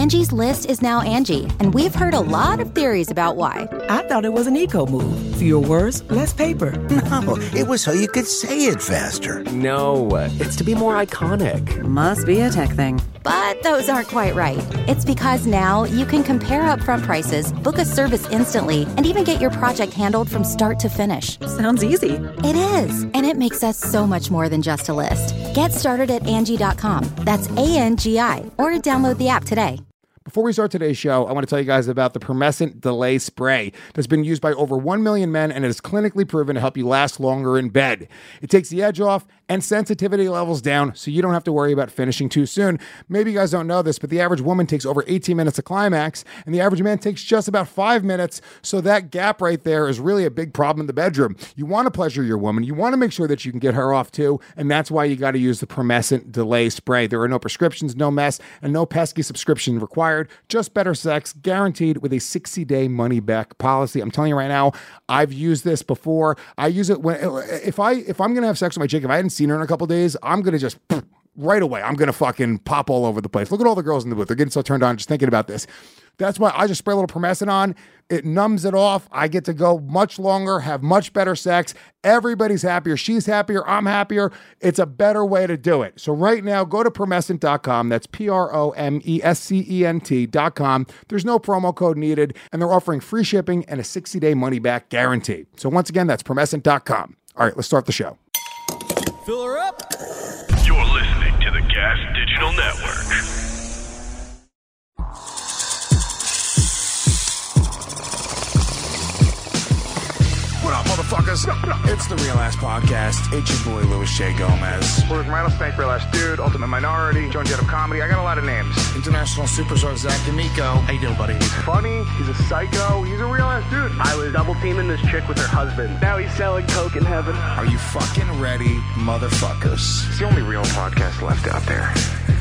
Angie's List is now Angie, and we've heard a lot of theories about why. I thought it was an eco move. Fewer words, less paper. No, it was so you could say it faster. No, it's to be more iconic. Must be a tech thing. But those aren't quite right. It's because now you can compare upfront prices, book a service instantly, and even get your project handled from start to finish. Sounds easy. It is, and it makes us so much more than just a list. Get started at Angie.com. That's ANGI, or download the app today. Before we start today's show, I want to tell you guys about the Promescent Delay Spray that's been used by over 1 million men, and it is clinically proven to help you last longer in bed. It takes the edge off and sensitivity levels down so you don't have to worry about finishing too soon. Maybe you guys don't know this, but the average woman takes over 18 minutes to climax, and the average man takes just about 5 minutes, so that gap right there is really a big problem in the bedroom. You want to pleasure your woman. You want to make sure that you can get her off too, and that's why you got to use the Promescent Delay Spray. There are no prescriptions, no mess, and no pesky subscription required. Just better sex, guaranteed with a 60-day money-back policy. I'm telling you right now, I've used this before. I use it when if I'm gonna have sex with my chick, if I hadn't seen her in a couple days, I'm gonna just right away. I'm gonna fucking pop all over the place. Look at all the girls in the booth; they're getting so turned on just thinking about this. That's why I just spray a little Promescent on. It numbs it off. I get to go much longer, have much better sex. Everybody's happier. She's happier. I'm happier. It's a better way to do it. So right now, go to Promescent.com. That's Promescent.com. There's no promo code needed, and they're offering free shipping and a 60-day money-back guarantee. So once again, that's Promescent.com. All right, let's start the show. Fill her up. You're listening to the Gas Digital Network. What up, motherfuckers? It's the Real Ass Podcast. It's your boy, Louis J. Gomez. We're with Rattlesnake, Real Ass Dude, Ultimate Minority, Joan Jett of Comedy. I got a lot of names. International Superstar Zach D'Amico. How you doing, buddy? He's funny. He's a psycho. He's a real ass dude. I was double teaming this chick with her husband. Now he's selling coke in heaven. Are you fucking ready, motherfuckers? It's the only real podcast left out there.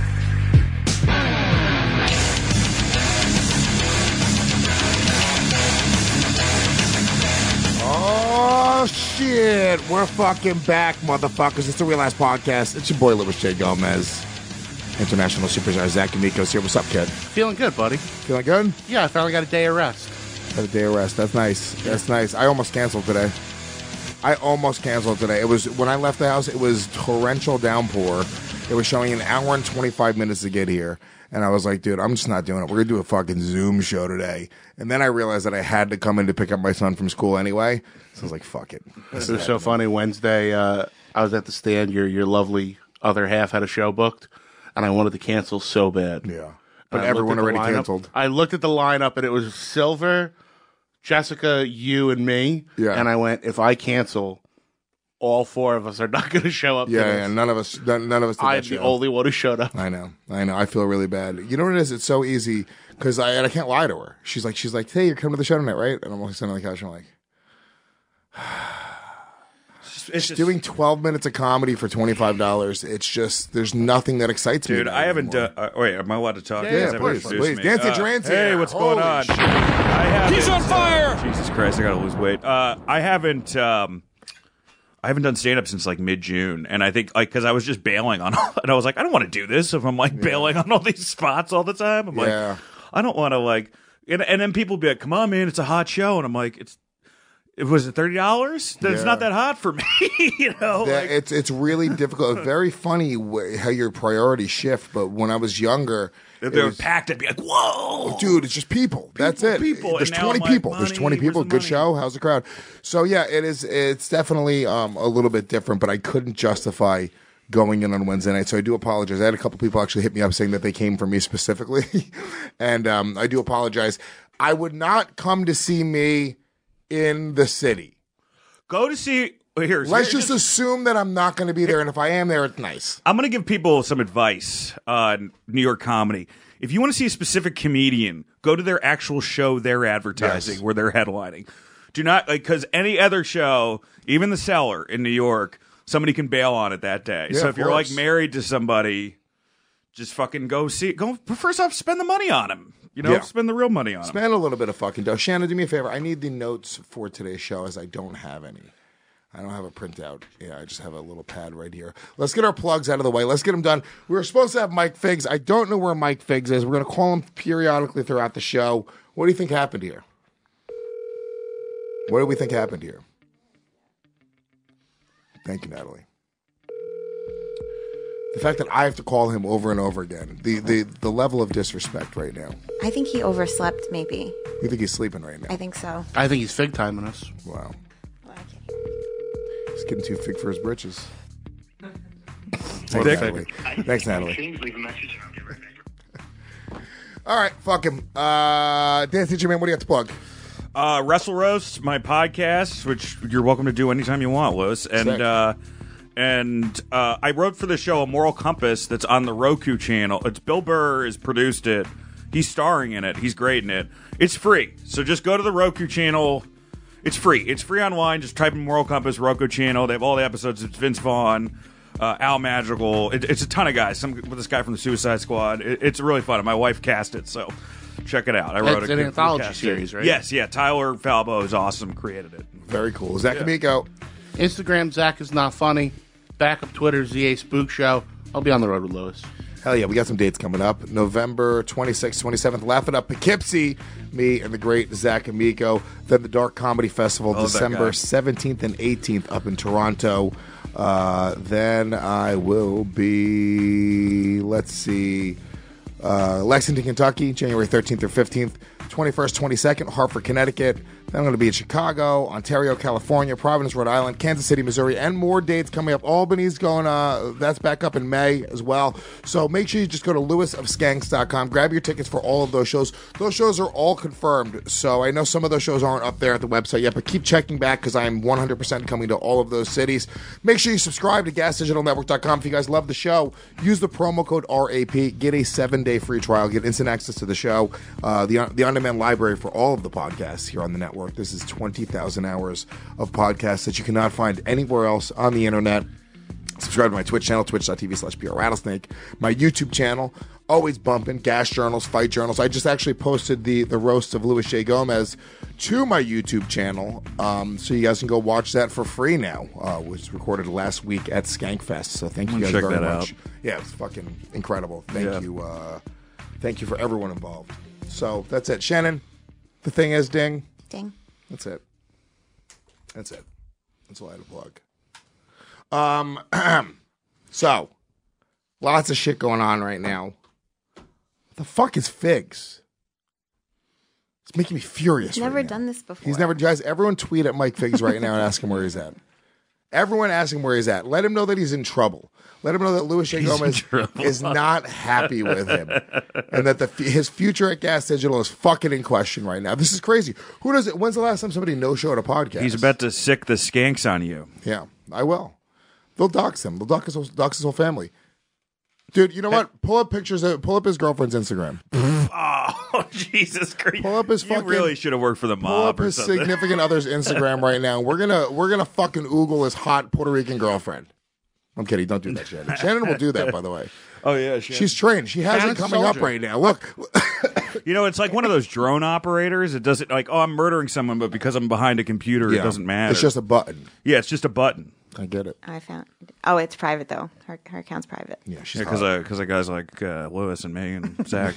Oh, shit. We're fucking back, motherfuckers. It's the Real Ass Podcast. It's your boy, Louis J. Gomez. International Superstar Zach D'Amico's here. What's up, kid? Feeling good, buddy. Feeling good? Yeah, I finally got a day of rest. Got a day of rest. That's nice. That's nice. I almost canceled today. It was, when I left the house, it was torrential downpour. It was showing an hour and 25 minutes to get here. And I was like, dude, I'm just not doing it. We're going to do a fucking Zoom show today. And then I realized that I had to come in to pick up my son from school anyway. So I was like, fuck it. It was so funny. Wednesday, I was at the stand. Your lovely other half had a show booked, and I wanted to cancel so bad. Yeah. But everyone already canceled. I looked at the lineup, and it was Silver, Jessica, you, and me. Yeah. And I went, if I cancel, all four of us are not going to show up. Yeah, none of us. Did I'm the only one who showed up. I know. I feel really bad. You know what it is? It's so easy because I can't lie to her. She's like, hey, you're coming to the show tonight, right? And I'm like sitting on the couch. And I'm like, it's just doing 12 minutes of comedy for $25. It's just there's nothing that excites me. Dude, I haven't done. Wait, am I allowed to talk? Yeah, please. Dance Durant's here. Hey, what's going on? He's on fire! Jesus Christ, I gotta lose weight. I haven't done stand-up since like mid-June, and I think like because I was just bailing on all, and I was like, I don't want to do this if I'm like bailing on all these spots all the time. I'm like, I don't want to like, and then people be like, come on, man, it's a hot show, and I'm like, was it $30? That's not that hot for me, you know. It's really difficult. It's very funny how your priorities shift. But when I was younger, if they were packed, I'd be like, whoa, dude, it's just people. That's it. There's 20 people. There's 20 people. Good show. How's the crowd? So yeah, it is. It's definitely a little bit different. But I couldn't justify going in on Wednesday night, so I do apologize. I had a couple people actually hit me up saying that they came for me specifically, and I do apologize. I would not come to see me in the city. Go to see. Let's just assume that I'm not going to be there, and if I am there, it's nice. I'm going to give people some advice on New York comedy. If you want to see a specific comedian, go to their actual show they're advertising, where they're headlining. Do not, like, because any other show, even The Cellar in New York, somebody can bail on it that day. Yeah, so if you're like married to somebody, just fucking go see. Go first off, spend the money on him. You know, spend the real money on him. Spend a little bit of fucking dough. Shannon, do me a favor. I need the notes for today's show, as I don't have any. I don't have a printout. Yeah, I just have a little pad right here. Let's get our plugs out of the way. Let's get them done. We were supposed to have Mike Figs. I don't know where Mike Figs is. We're going to call him periodically throughout the show. What do you think happened here? What do we think happened here? Thank you, Natalie. The fact that I have to call him over and over again, the level of disrespect right now. I think he overslept, maybe. You think he's sleeping right now? I think so. I think he's fig timing us. Wow. He's getting too fig for his britches. Thanks, Natalie. Thanks, Natalie. Leave a message and I'll get right back. All right, fuck him. Dan Teacher Man, what do you got to plug? Wrestle Roast, my podcast, which you're welcome to do anytime you want, Lewis. And I wrote for the show a Moral Compass that's on the Roku channel. It's Bill Burr has produced it. He's starring in it. He's great in it. It's free. So just go to the Roku channel. It's free. It's free online. Just type in Moral Compass, Roku channel. They have all the episodes. It's Vince Vaughn, Al Madrigal. It's a ton of guys. With this guy from the Suicide Squad. It's really fun. My wife cast it, so check it out. I wrote an anthology series, right? Yes, yeah. Tyler Falbo is awesome. Created it. Very cool. Zach Amico. Instagram, Zach is not funny. Backup Twitter, ZA Spook Show. I'll be on the road with Lewis. Hell yeah, we got some dates coming up. November 26th, 27th, Laugh It Up Poughkeepsie, me and the great Zach Amico. Then the Dark Comedy Festival, December 17th and 18th up in Toronto. Then I will be, Lexington, Kentucky, January 13th or 15th. 21st, 22nd, Hartford, Connecticut. Then I'm going to be in Chicago, Ontario, California, Providence, Rhode Island, Kansas City, Missouri, and more dates coming up. Albany's going, that's back up in May as well. So make sure you just go to lewisofskanks.com. Grab your tickets for all of those shows. Those shows are all confirmed. So I know some of those shows aren't up there at the website yet, but keep checking back because I'm 100% coming to all of those cities. Make sure you subscribe to GasDigitalNetwork.com. If you guys love the show, use the promo code RAP. Get a 7-day free trial. Get instant access to the show. The on-demand library for all of the podcasts here on the network. This is 20,000 hours of podcasts that you cannot find anywhere else on the internet. Subscribe to my Twitch channel, twitch.tv/PRRattlesnake. My YouTube channel, always bumping, Gas Journals, Fight Journals. I just actually posted the roast of Luis J. Gomez to my YouTube channel, so you guys can go watch that for free now. It was recorded last week at Skankfest, so thank you guys very much. Yeah, it was fucking incredible. Thank you. Thank you for everyone involved. So that's it. Shannon, the thing is, ding. Ding. That's it. That's all I had to plug. So, lots of shit going on right now. What the fuck is Figs? It's making me furious. He's never done this before. He's never. Guys, everyone tweet at Mike Figs right now and ask him where he's at. Everyone ask him where he's at. Let him know that he's in trouble. Let him know that Luis J. Gomez is not happy with him, and that his future at Gas Digital is fucking in question right now. This is crazy. Who does it? When's the last time somebody no-showed a podcast? He's about to sick the skanks on you. Yeah, I will. They'll dox him. They'll dox his whole family. Dude, you know what? Pull up pictures. Pull up his girlfriend's Instagram. Oh, Jesus Christ! Pull up his fucking. You really should have worked for the mob. Pull up or his something. significant other's Instagram right now. We're gonna fucking oogle his hot Puerto Rican girlfriend. I'm kidding. Don't do that, Shannon. Shannon will do that, by the way. Oh yeah, Shannon. She's trained. She has it coming up right now. Look. You know, it's like one of those drone operators. It doesn't like, oh, I'm murdering someone, but because I'm behind a computer, it doesn't matter. It's just a button. Yeah, it's just a button. I get it. I found. Oh, it's private though. Her account's private. Yeah, she's because of guys like Lewis and me and Zach.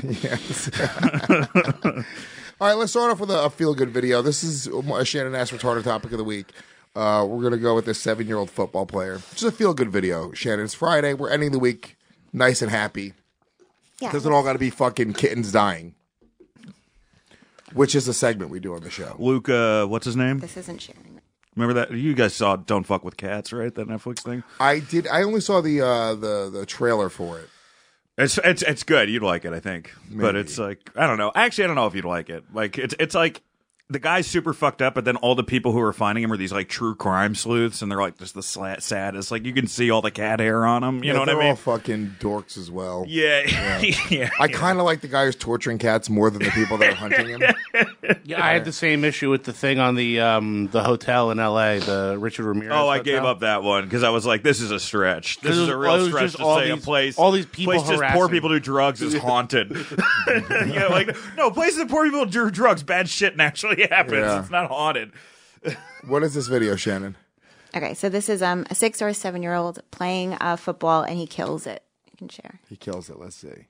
All right, let's start off with a feel-good video. This is a Shannon Ash retarded topic of the week. We're going to go with this 7-year-old football player. Just a feel-good video, Shannon. It's Friday. We're ending the week nice and happy. Yeah. Doesn't all got to be fucking kittens dying, which is a segment we do on the show. Luke, what's his name? This isn't sharing. Remember that? You guys saw Don't Fuck with Cats, right? That Netflix thing? I did. I only saw the trailer for it. It's good. You'd like it, I think. Maybe. But it's like, I don't know. Actually, I don't know if you'd like it. Like it's like the guy's super fucked up, but then all the people who are finding him are these like true crime sleuths, and they're like just the saddest. Like you can see all the cat hair on them. You know what I mean? They're all fucking dorks as well. Yeah. Yeah. I kind of like the guy who's torturing cats more than the people that are hunting him. Yeah, I had the same issue with the thing on the hotel in L.A., the Richard Ramirez Oh, I hotel. gave up that one because I was like, this is a stretch. This is a real stretch to say a place. All these people place just poor people do drugs is haunted. Yeah, like no, places that poor people do drugs, bad shit actually happens. Yeah. It's not haunted. What is this video, Shannon? Okay, so this is a 6 or 7-year-old playing football, and he kills it. You can share. He kills it. Let's see.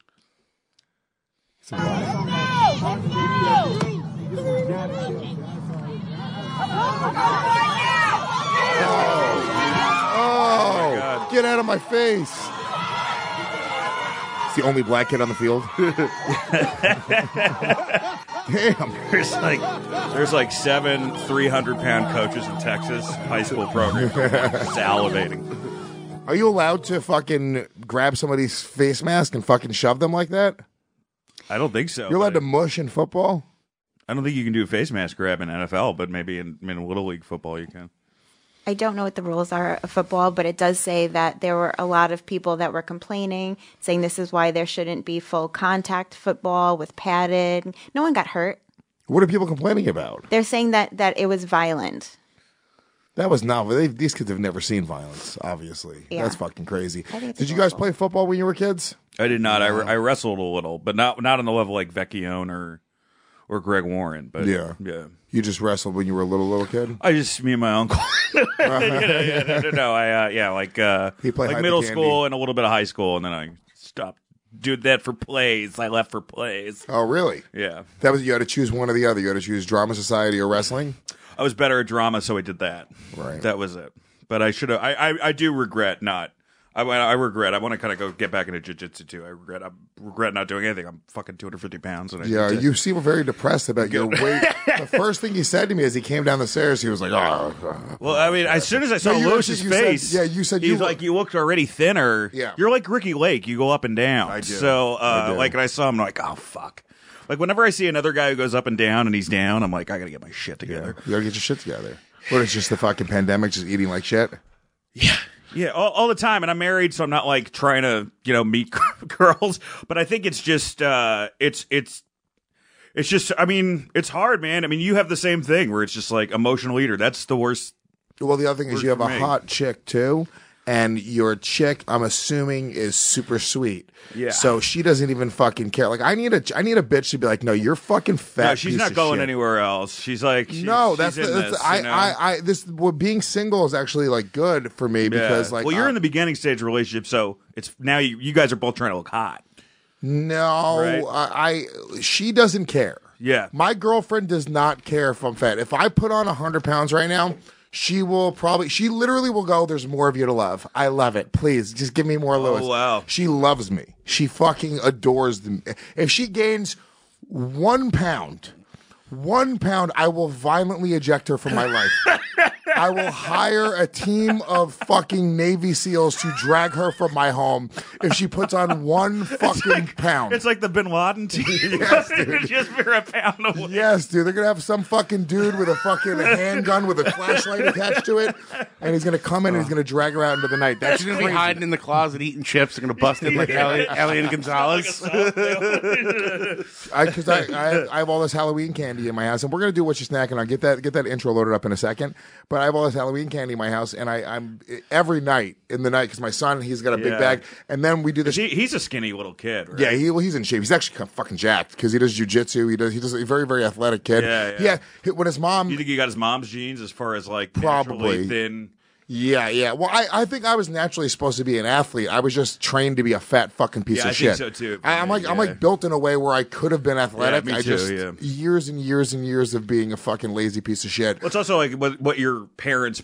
Oh, get out of my face. It's the only black kid on the field. Damn. There's like 7 300-pound coaches in Texas high school program salivating. Are you allowed to fucking grab somebody's face mask and fucking shove them like that? I don't think so. You're allowed to mush in football? I don't think you can do face mask grab in NFL, but maybe in Little League football you can. I don't know what the rules are of football, but it does say that there were a lot of people that were complaining, saying this is why there shouldn't be full contact football with padded. No one got hurt. What are people complaining about? They're saying that it was violent. That was not. These kids have never seen violence, obviously. Yeah. That's fucking crazy. Did you guys play football when you were kids? I did not. I wrestled a little, but not on the level like Vecchione or Greg Warren. But yeah. You just wrestled when you were a little kid? Me and my uncle. He played middle school and a little bit of high school, and then I stopped doing that for plays. I left for plays. Oh, really? Yeah. That was, you had to choose one or the other. You had to choose drama society or wrestling? I was better at drama, so I did that. Right. That was it. But I should have. I do regret not. I regret. I want to kind of get back into jiu-jitsu too. I regret not doing anything. I'm fucking 250 pounds. And you seem very depressed about your weight. The first thing he said to me as he came down the stairs, he was like, "Oh." Well, I mean, as soon as I saw Lewis's face, you said he's like, "You looked already thinner." Yeah, you're like Ricky Lake. You go up and down. I do. So, and I saw him, I'm like, "Oh fuck." Like whenever I see another guy who goes up and down and he's down, I'm like, I gotta get my shit together. You gotta get your shit together. What, it's just the fucking pandemic, just eating like shit? Yeah, all the time, and I'm married, so I'm not like trying to meet girls. But I think it's just it's just. I mean, it's hard, man. I mean, you have the same thing where it's just like emotional eater. That's the worst. Well, the other thing is you have a hot chick too. And your chick, I'm assuming, is super sweet. Yeah. So she doesn't even fucking care. Like I need a bitch to be like, no, you're fucking fat. No, she's piece not of going shit. anywhere else. She's like, being single is actually like good for me because like, well, you're in the beginning stage of a relationship, so it's now you guys are both trying to look hot. No, right? She doesn't care. Yeah. My girlfriend does not care if I'm fat. If I put on 100 pounds right now, she literally will go, there's more of you to love. I love it. Please, just give me more Lewis. Oh, wow. She loves me. She fucking adores me. If she gains 1 pound, I will violently eject her from my life. I will hire a team of fucking Navy SEALs to drag her from my home if she puts on 1 fucking pound. It's like the Bin Laden team. Yes, dude. Just for a pound of weight. Yes, dude. They're going to have some fucking dude with a fucking handgun with a flashlight attached to it, and he's going to come in and he's going to going to drag her out into the night. That's She's going to be hiding in the closet eating chips. They're going to bust in like Elian Gonzalez. Because I have all this Halloween candy in my house, and we're going to do What You Snacking on. Get that intro loaded up in a second. But I have all this Halloween candy in my house, and I'm every night in the night because my son, he's got a big bag, and then we do this. He's a skinny little kid, right? Yeah, he's in shape. He's actually kind of fucking jacked because he does jujitsu. He does a very, very athletic kid. Yeah. When his mom, you think he got his mom's genes as far as like probably naturally thin? Yeah. Well, I think I was naturally supposed to be an athlete. I was just trained to be a fat fucking piece of shit. I think so too. I'm like built in a way where I could have been athletic. Yeah, me too, years and years and years of being a fucking lazy piece of shit. Well, it's also like what your parents'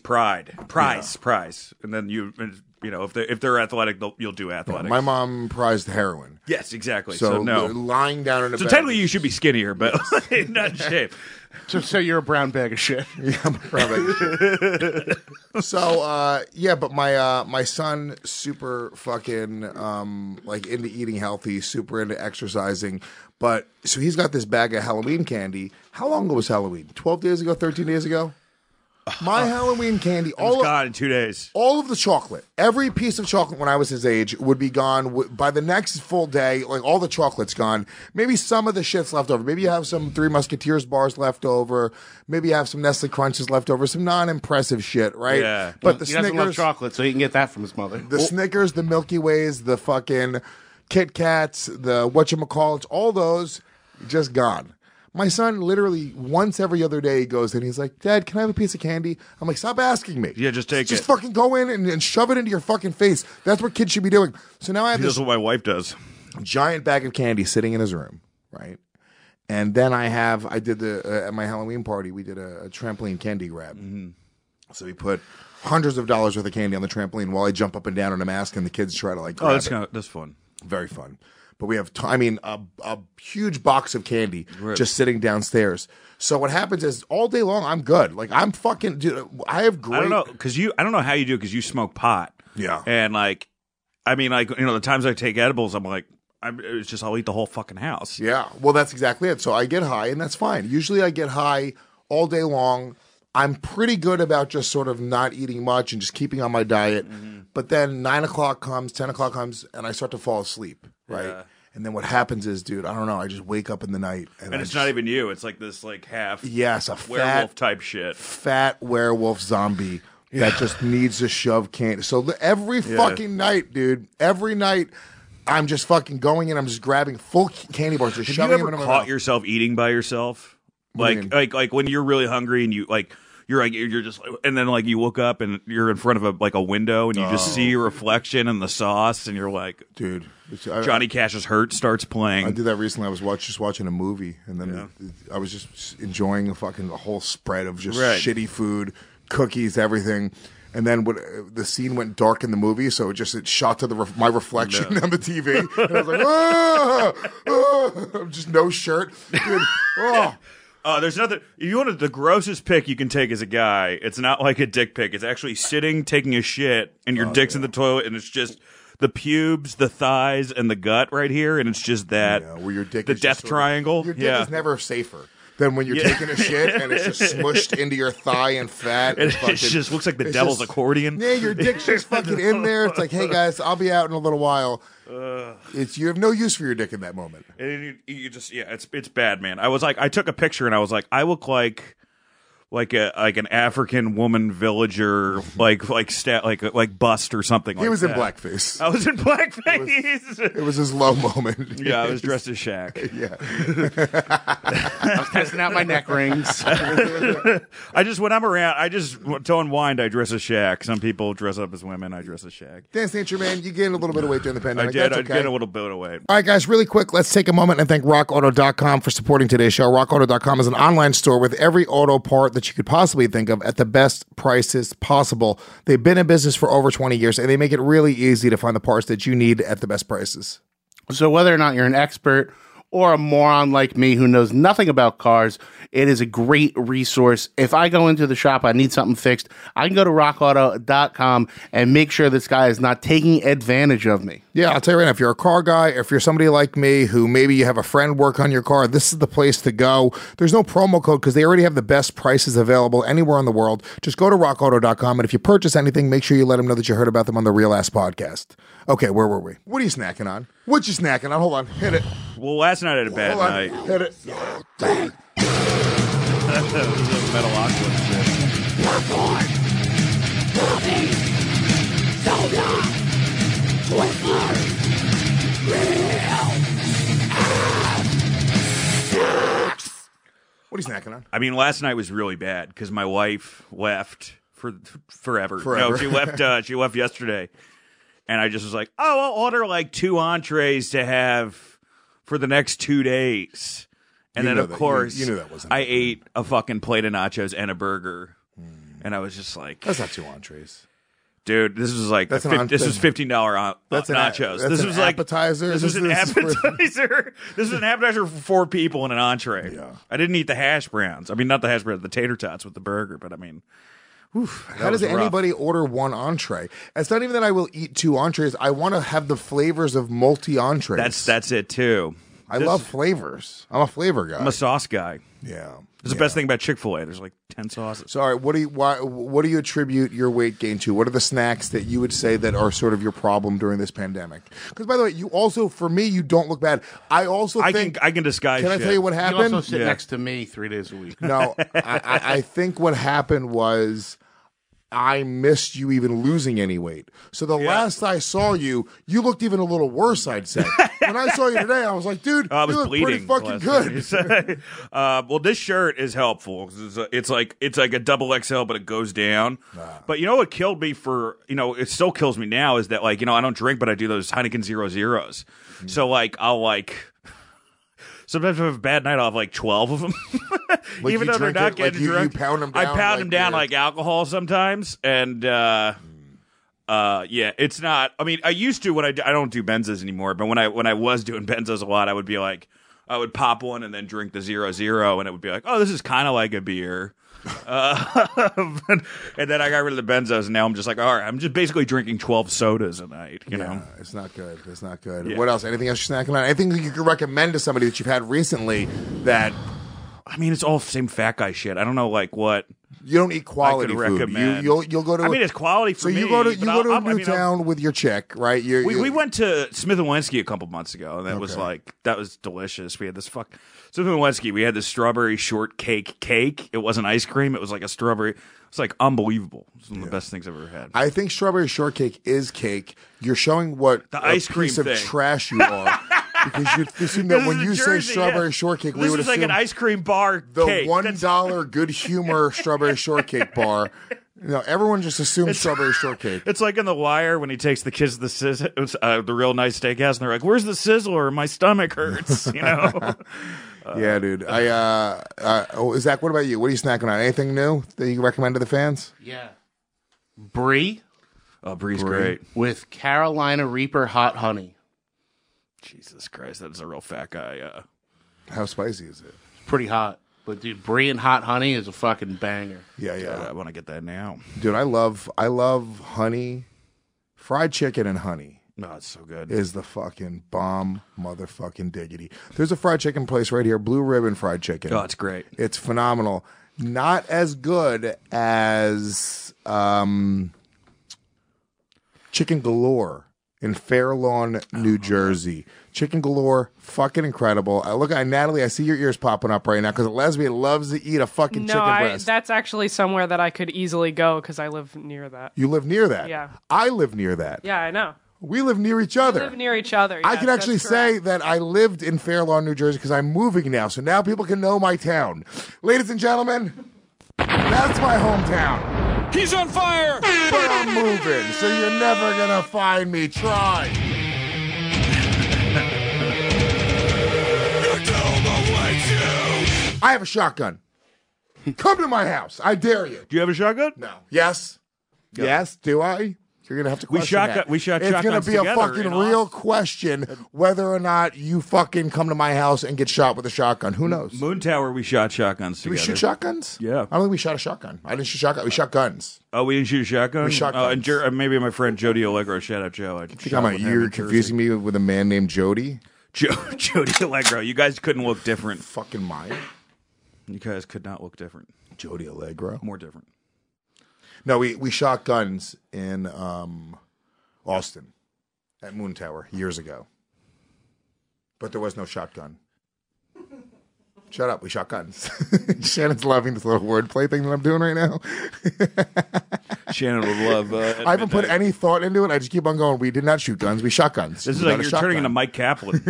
prize, and then you if they're athletic, you'll do athletics. My mom prized heroin. Yes, exactly. So no, lying down in a bed. technically you should be skinnier, but not in shape. So you're a brown bag of shit. Yeah, I'm a brown bag of shit. So but my son super fucking like into eating healthy, super into exercising. But so he's got this bag of Halloween candy. How long ago was Halloween? 12 days ago, 13 days ago? My Halloween candy, all gone in 2 days. All of the chocolate, every piece of chocolate when I was his age would be gone by the next full day. Like all the chocolate's gone. Maybe some of the shit's left over. Maybe you have some Three Musketeers bars left over. Maybe you have some Nestle Crunches left over. Some non-impressive shit, right? Yeah. But the he Snickers, doesn't love chocolate, so he can get that from his mother. The Snickers, the Milky Ways, the fucking Kit Kats, the whatchamacallits, all those just gone. My son literally once every other day goes and he's like, Dad, can I have a piece of candy? I'm like, stop asking me. Yeah, just take it. Just fucking go in and shove it into your fucking face. That's what kids should be doing. So now I have That's this what my wife does. giant bag of candy sitting in his room, right? And then I did at my Halloween party, we did a trampoline candy grab. Mm-hmm. So we put hundreds of dollars worth of candy on the trampoline while I jump up and down in a mask and the kids try to like grab it. That's fun. Very fun. But we have, a huge box of candy just sitting downstairs. So what happens is all day long, I'm good. Like I'm fucking, dude, I have great. I don't know I don't know how you do it because you smoke pot. Yeah. And the times I take edibles, I'm like, it's just I'll eat the whole fucking house. Yeah. Well, that's exactly it. So I get high and that's fine. Usually I get high all day long. I'm pretty good about just sort of not eating much and just keeping on my diet. Mm-hmm. But then 9 o'clock comes, 10 o'clock comes, and I start to fall asleep. Right. Yeah. And then what happens is, dude, I don't know. I just wake up in the night, and it's not even you. It's like this, like half werewolf type shit, fat werewolf zombie that just needs to shove candy. So every fucking night, dude, every night, I'm just fucking going in. I'm just grabbing full candy bars, just shoving them in my mouth. Have you ever caught yourself eating by yourself? Like when you're really hungry and you're just, and then like you look up and you're in front of a window and you just see your reflection in the sauce and you're like, dude, Johnny Cash's Hurt starts playing. I did that recently. I was just watching a movie and then I was just enjoying the whole spread of just shitty food, cookies, everything. And then the scene went dark in the movie, so it shot to my reflection on the TV, and I was like, I'm just no shirt, dude. There's nothing. If you wanted the grossest pic you can take as a guy, it's not like a dick pic. It's actually sitting, taking a shit, and your dick's in the toilet, and it's just the pubes, the thighs, and the gut right here, and it's just that. Yeah, where your dick the is death triangle. Your dick is never safer than when you're taking a shit and it's just smushed into your thigh and fat. It just looks like the devil's accordion. Yeah, your dick's just fucking in there. It's like, hey guys, I'll be out in a little while. You have no use for your dick in that moment. And you just it's bad, man. I took a picture and I was like, I look like an African woman villager, like bust or something. He was in blackface. I was in blackface. It was his low moment. Yeah, I was dressed as Shaq. Yeah, I was testing out my neck rings. When I'm around, to unwind, I dress as Shaq. Some people dress up as women. I dress as Shaq. Dan Stancher, man, you gained a little bit of weight during the pandemic. I did. I gained a little bit of weight. All right, guys, really quick, let's take a moment and thank RockAuto.com for supporting today's show. RockAuto.com is an online store with every auto part that you could possibly think of at the best prices possible. They've been in business for over 20 years, and they make it really easy to find the parts that you need at the best prices. So whether or not you're an expert or a moron like me who knows nothing about cars, it is a great resource. If I go into the shop, I need something fixed, I can go to rockauto.com and make sure this guy is not taking advantage of me. Yeah, I'll tell you right now, if you're a car guy, if you're somebody like me who maybe you have a friend work on your car, this is the place to go. There's no promo code because they already have the best prices available anywhere in the world. Just go to rockauto.com, and if you purchase anything, make sure you let them know that you heard about them on the Real Ass Podcast. Okay, where were we? What are you snacking on? What you snacking on? Hold on, hit it. Well, last night I had a bad night. Hit it. Metalocalypse What are you snacking on? I mean, last night was really bad because my wife left forever. Forever. No, she left. She left yesterday, and I just was like, "Oh, I'll order like 2 entrees to have for the next 2 days." And then, of course, you knew that wasn't. I ate a fucking plate of nachos and a burger, and I was just like, "That's not 2 entrees." Dude, this was like this was $15 nachos. This was like appetizer. This was an appetizer. This was an appetizer for 4 people and an entree. Yeah. I didn't eat the hash browns. I mean, not the hash browns, the tater tots with the burger. But I mean, how does anybody order 1 entree? It's not even that I will eat 2 entrees. I want to have the flavors of multi entrees. That's it too. I love flavors. I'm a flavor guy. I'm a sauce guy. Yeah. It's the best thing about Chick-fil-A. There's like 10 sauces. So, all right, what do you attribute your weight gain to? What are the snacks that you would say that are sort of your problem during this pandemic? Because, by the way, you also, for me, you don't look bad. I can disguise. Can I tell you what happened? You also sit next to me 3 days a week. No, I think what happened was I missed you even losing any weight. So the last I saw you, you looked even a little worse, I'd say. When I saw you today, I was like, dude, I was you look pretty bleeding. fucking good. Well, this shirt is helpful. It's like a double XL, but it goes down. But you know what killed me for, it still kills me now is that, like, I don't drink, but I do those Heineken 0.0s. So, like, I'll, like... Sometimes if I have a bad night, I'll have like 12 of them. Like even though they're not getting drunk. You pound them down. I pound them down like alcohol sometimes. And yeah, it's not. I mean, I used to when I don't do benzos anymore, but when I was doing benzos a lot, I would be like, I would pop one and then drink the 0.0, and it would be like, oh, this is kind of like a beer. And then I got rid of the benzos, and now I'm just like, all right, I'm just basically drinking 12 sodas a night. You know, it's not good. It's not good. Yeah. What else? Anything else you're snacking on? Anything that you could recommend to somebody that you've had recently that? I mean, it's all same fat guy shit. I don't know, like what. You don't eat quality food. Recommend. You'll go to. I mean, it's quality for me. So you go to Newtown with your chick, right? We went to Smith & Wensky a couple months ago, and that was delicious. We had this Smith & Wensky. We had this strawberry shortcake cake. It wasn't ice cream. It was like a strawberry. It's like unbelievable. It's one of the best things I've ever had. I think strawberry shortcake is cake. You're showing what the ice cream piece of thing. trash you are. Because you assume that when you say strawberry shortcake, we would assume assume like an ice cream bar the cake. $1 good humor strawberry shortcake bar. Everyone just assumes strawberry shortcake. It's like in The Wire when he takes the kids to the real nice steakhouse, and they're like, "Where's the sizzler? My stomach hurts." Yeah, dude. Zach, what about you? What are you snacking on? Anything new that you can recommend to the fans? Yeah. Brie. Oh, Brie's great. With Carolina Reaper hot honey. Jesus Christ, that's a real fat guy. How spicy is it? Pretty hot. But, dude, Brie and hot honey is a fucking banger. Yeah. I want to get that now. Dude, I love honey. Fried chicken and honey. No, it's so good. Is the fucking bomb motherfucking diggity. There's a fried chicken place right here, Blue Ribbon Fried Chicken. Oh, it's great. It's phenomenal. Not as good as Chicken Galore in Fair Lawn, New Jersey. Chicken Galore, fucking incredible. Natalie, I see your ears popping up right now because a lesbian loves to eat a fucking chicken breast. That's actually somewhere that I could easily go because I live near that. You live near that? Yeah. I live near that. Yeah, I know. We live near each other. We live near each other. I yes, can actually say that I lived in Fair Lawn, New Jersey because I'm moving now. So now people can know my town. Ladies and gentlemen, that's my hometown. He's on fire! But I'm moving, so you're never going to find me. Try. I have a shotgun. Come to my house. I dare you. Do you have a shotgun? No. Yes. Go. Yes. Do I? You're going to have to question that. We shot It's shotguns going to be a together, fucking real question whether or not you fucking come to my house and get shot with a shotgun. Who knows? Moon Tower, we shot shotguns Did together. we shoot shotguns? Yeah. I don't think we shot a shotgun. I didn't shoot shotgun. We shot guns. Oh, we didn't shoot a shotgun? We shot guns. And maybe my friend Jody Allegro. Shout out, Joe. You're confusing me with a man named Jody? Jody Allegro. You guys couldn't look different. Fucking mine. You guys could not look different. Jody Allegro? More different. No, we shot guns in Austin at Moon Tower years ago. But there was no shotgun. Shut up, we shot guns. Shannon's loving this little wordplay thing that I'm doing right now. Shannon would love I haven't put any thought into it. I just keep on going. We did not shoot guns. We shot guns. This is like you're turning into Mike Kaplan.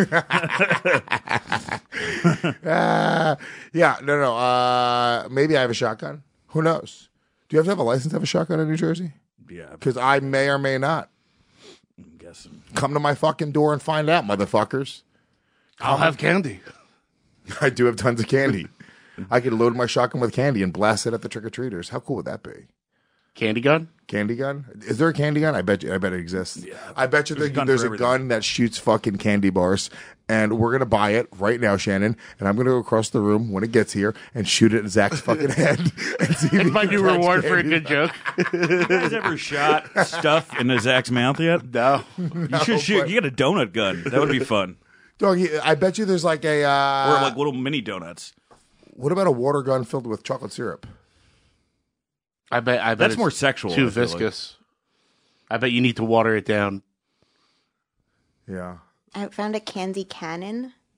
No. Maybe I have a shotgun. Who knows? Do you have to have a license to have a shotgun in New Jersey? Yeah. Because I may or may not. I'm guessing. Come to my fucking door and find out, motherfuckers. I'll have candy. I do have tons of candy. I could load my shotgun with candy and blast it at the trick-or-treaters. How cool would that be? Candy gun? Candy gun? Is there a candy gun? I bet it exists. Yeah. I bet you there's a gun that shoots fucking candy bars, and we're going to buy it right now, Shannon, and I'm going to go across the room when it gets here and shoot it in Zach's fucking head. And see it's my new reward for a good joke. You guys ever shot stuff into Zach's mouth yet? No. You should shoot. You get a donut gun. That would be fun. Dog, I bet you there's like a... or like little mini donuts. What about a water gun filled with chocolate syrup? I bet that's more sexual. Too viscous. Like. I bet you need to water it down. Yeah. I found a candy cannon.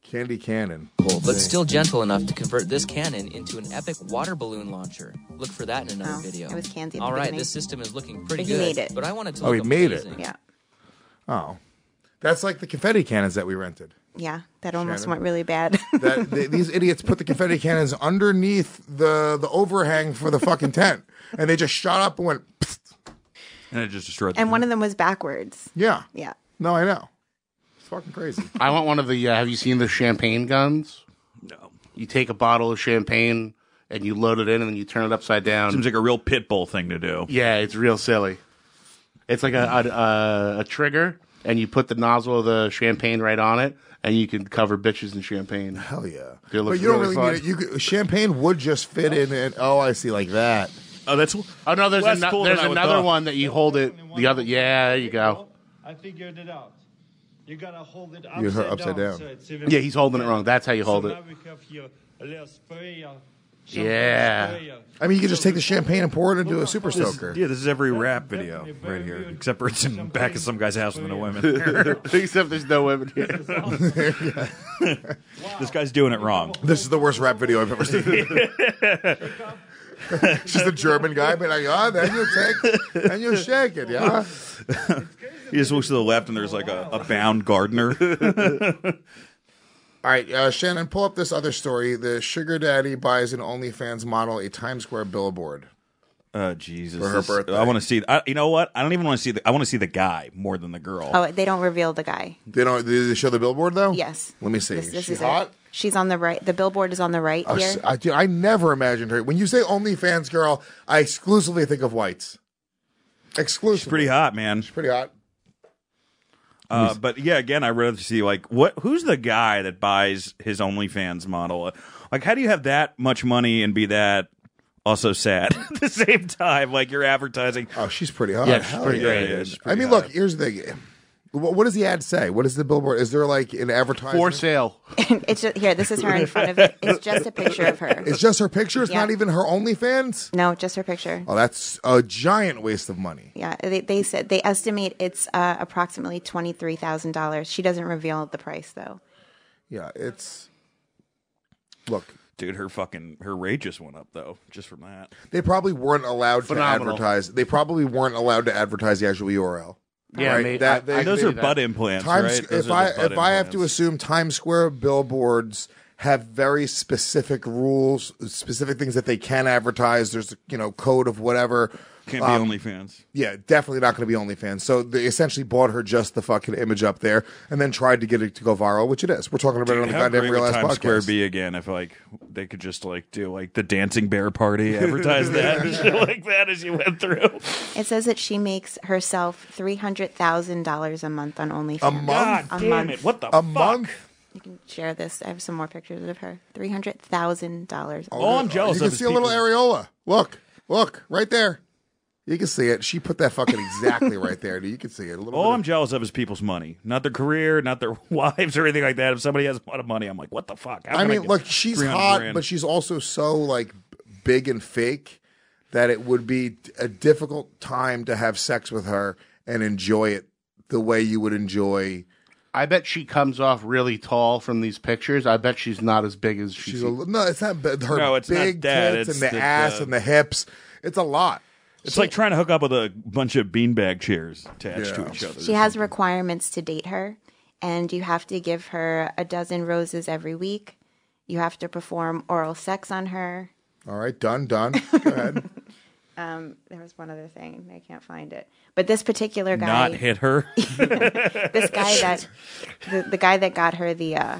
Candy cannon. But still gentle enough to convert this cannon into an epic water balloon launcher. Look for that in another video. It was Candy at the All right, beginning. this system is looking pretty But good. he made it. But I wanted to Oh, look he made it. amazing. Yeah. Oh. That's like the confetti cannons that we rented. Yeah, that almost Shannon. went really bad. These idiots put the confetti cannons underneath the overhang for the fucking tent, and they just shot up and went. Psst. And it just destroyed. And one of them was backwards. Yeah. Yeah. No, I know. It's fucking crazy. I want one of the. Have you seen the champagne guns? No. You take a bottle of champagne and you load it in, and then you turn it upside down. Seems like a real pit bull thing to do. Yeah, it's real silly. It's like a trigger, and you put the nozzle of the champagne right on it, and you can cover bitches in champagne. Hell yeah! It But looks you don't really really fun. need it. Champagne would just fit in. And oh, I see, like that. Oh, that's. Oh no, there's, That's cool there's than I would another thought. one that you hold it. The other, yeah, there you go. I figured it out. You gotta hold it You're upside, upside down. So it's even Yeah, he's holding it wrong. That's how you hold so it. now we have here a little sprayer. Yeah. I mean, you could just take the champagne and pour it into a super soaker. Yeah, this is every rap video right here, except for it's in the back of some guy's house with no women. Except there's no women here. This guy's doing it wrong. This is the worst rap video I've ever seen. It's just a German guy, but like, oh, then you take and you shake it, yeah. He just looks to the left, and there's like a bound gardener. All right, Shannon, pull up this other story. The sugar daddy buys an OnlyFans model a Times Square billboard. Jesus! For her birthday. I want to see. You know what? I don't even want to see I want to see the guy more than the girl. Oh, they don't reveal the guy. They don't. Did they show the billboard though? Yes. Let me see. This Is she is hot? it. She's on the right. The billboard is on the right here. I never imagined her. When you say OnlyFans girl, I exclusively think of whites. Exclusively. She's pretty hot, man. She's pretty hot. But yeah, again, I'd rather see like who's the guy that buys his OnlyFans model? Like, how do you have that much money and be that also sad at the same time? Like, you're advertising. Oh, she's pretty hot. Yeah, she's pretty great. Yeah, she's I pretty mean, hot. look, here's the thing. What does the ad say? What does the billboard? Is there like an advertisement? For sale. It's just, here. This is her in front of it. It's just a picture of her. It's just her picture? It's Yeah. not even her OnlyFans? No, just her picture. Oh, that's a giant waste of money. Yeah, they said they estimate it's approximately $23,000. She doesn't reveal the price though. Yeah, it's look. Dude, her rate just went up though, just from that. They probably weren't allowed Phenomenal. to advertise. They probably weren't allowed to advertise the actual URL. Yeah, right? maybe. Those are butt implants, Times, right? Those if are the butt I have to implants. assume Times Square billboards have very specific rules, specific things that they can advertise. There's code of whatever. Can't be OnlyFans. Yeah, definitely not going to be OnlyFans. So they essentially bought her just the fucking image up there, and then tried to get it to go viral, which it is. We're talking about it on the How goddamn great Real would Ass Times Podcast. Square be again if like they could just like do like the dancing bear party, advertise that and shit like that as you went through. It says that she makes herself $300,000 a month on OnlyFans. A month? God A damn month. it! What the A fuck? month? You can share this. I have some more pictures of her. $300,000. All I'm jealous You of can is see a little people- areola. Look, right there. You can see it. She put that fucking exactly right there, dude. You can see it. A little All bit I'm jealous of is people's money, not their career, not their wives or anything like that. If somebody has a lot of money, I'm like, what the fuck? How I can mean, get look, she's 300 hot, grand? but she's also so like big and fake that it would be a difficult time to have sex with her and enjoy it the way you would enjoy. I bet she comes off really tall from these pictures. I bet she's not as big as she She's seems. no, it's not her No, it's not big that. tits It's and the the- ass and the hips. It's a lot. It's like trying to hook up with a bunch of beanbag chairs attached to each other. She has requirements to date her, and you have to give her a dozen roses every week. You have to perform oral sex on her. All right, done. Go ahead. There was one other thing. I can't find it. But this particular guy, Not hit her. this guy that the guy that got her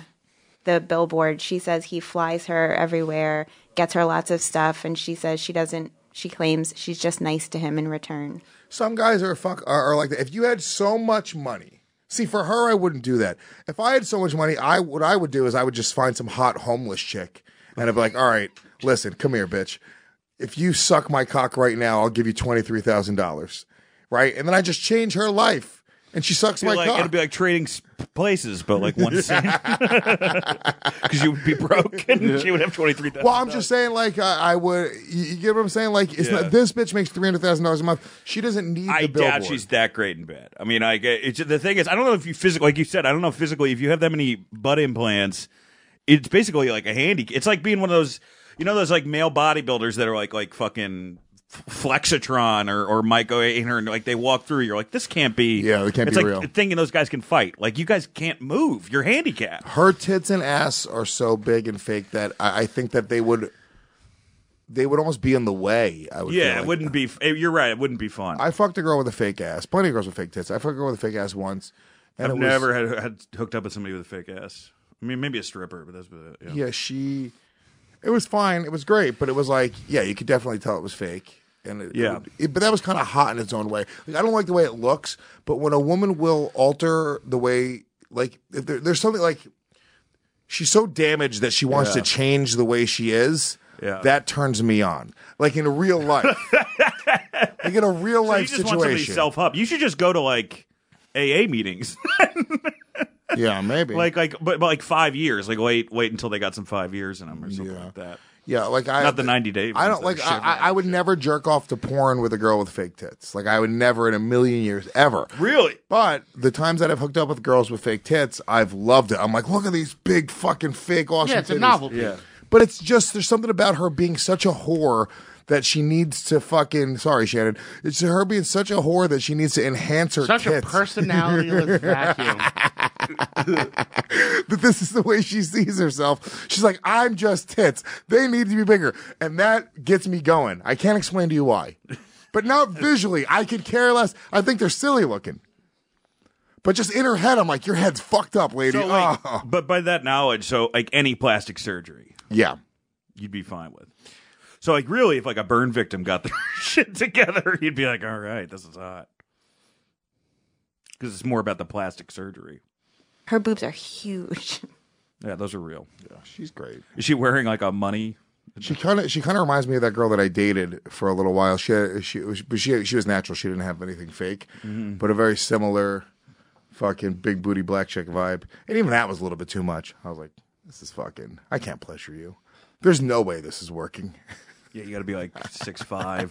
the billboard, she says he flies her everywhere, gets her lots of stuff, and she says she claims she's just nice to him in return. Some guys are like that. If you had so much money, see, for her, I wouldn't do that. If I had so much money, what I would do is I would just find some hot homeless chick, and I'd be like, all right, listen, come here, bitch. If you suck my cock right now, I'll give you $23,000, right? And then I just change her life. And she sucks It'd my be like, cock. it'd be like trading places, but like one cent. Because you would be broke and she would have $23,000. Well, I'm just saying, like, I would. You get what I'm saying? Like, it's not, this bitch makes $300,000 a month. She doesn't need I the billboard. doubt she's that great in bed. I mean, the thing is, I don't know if you physically, like you said, I don't know if physically, if you have that many butt implants, it's basically like a handicap. It's like being one of those, those like male bodybuilders that are like fucking Flexitron or Mike O'Ainer, and like they walk through, you're like, this can't be. Yeah, it can't it's be like real. Thinking those guys can fight. Like, you guys can't move. You're handicapped. Her tits and ass are so big and fake that I think that they would almost be in the way. I would. Yeah, feel it wouldn't be. You're right. It wouldn't be fun. I fucked a girl with a fake ass. Plenty of girls with fake tits. I fucked a girl with a fake ass once. And I've never had hooked up with somebody with a fake ass. I mean, maybe a stripper, but that's about it. Yeah, it was fine. It was great, but it was like, yeah, you could definitely tell it was fake. And but that was kind of hot in its own way. Like, I don't like the way it looks, but when a woman will alter the way, like, if there's something like she's so damaged that she wants to change the way she is, that turns me on. Like in real life, like in a real life so you just situation. Want somebody self-up. You should just go to like AA meetings. Yeah, maybe. But like 5 years. Like wait until they got some 5 years in them or something like that. Yeah, like not the 90 days. I don't like. I would never jerk off to porn with a girl with fake tits. Like I would never in a million years ever. Really? But the times that I've hooked up with girls with fake tits, I've loved it. I'm like, look at these big fucking fake awesome. Yeah, it's titties. a novelty. Yeah. But it's just there's something about her being such a whore that she needs to fucking. Sorry, Shannon. It's her being such a whore that she needs to enhance her Such tits. a personality-less vacuum. That this is the way she sees herself. She's like, I'm just tits. They need to be bigger. And that gets me going. I can't explain to you why. But not visually. I could care less. I think they're silly looking. But just in her head, I'm like, your head's fucked up, lady. So, like, but by that knowledge, so like any plastic surgery, you'd be fine with. So like really, if like a burn victim got their shit together, you'd be like, all right, this is hot. Because it's more about the plastic surgery. Her boobs are huge. Yeah, those are real. Yeah, she's great. Is she wearing like a money? She kind of reminds me of that girl that I dated for a little while. She was natural. She didn't have anything fake, but a very similar fucking big booty black chick vibe. And even that was a little bit too much. I was like, this is fucking. I can't pleasure you. There's no way this is working. Yeah, you got to be like 6'5",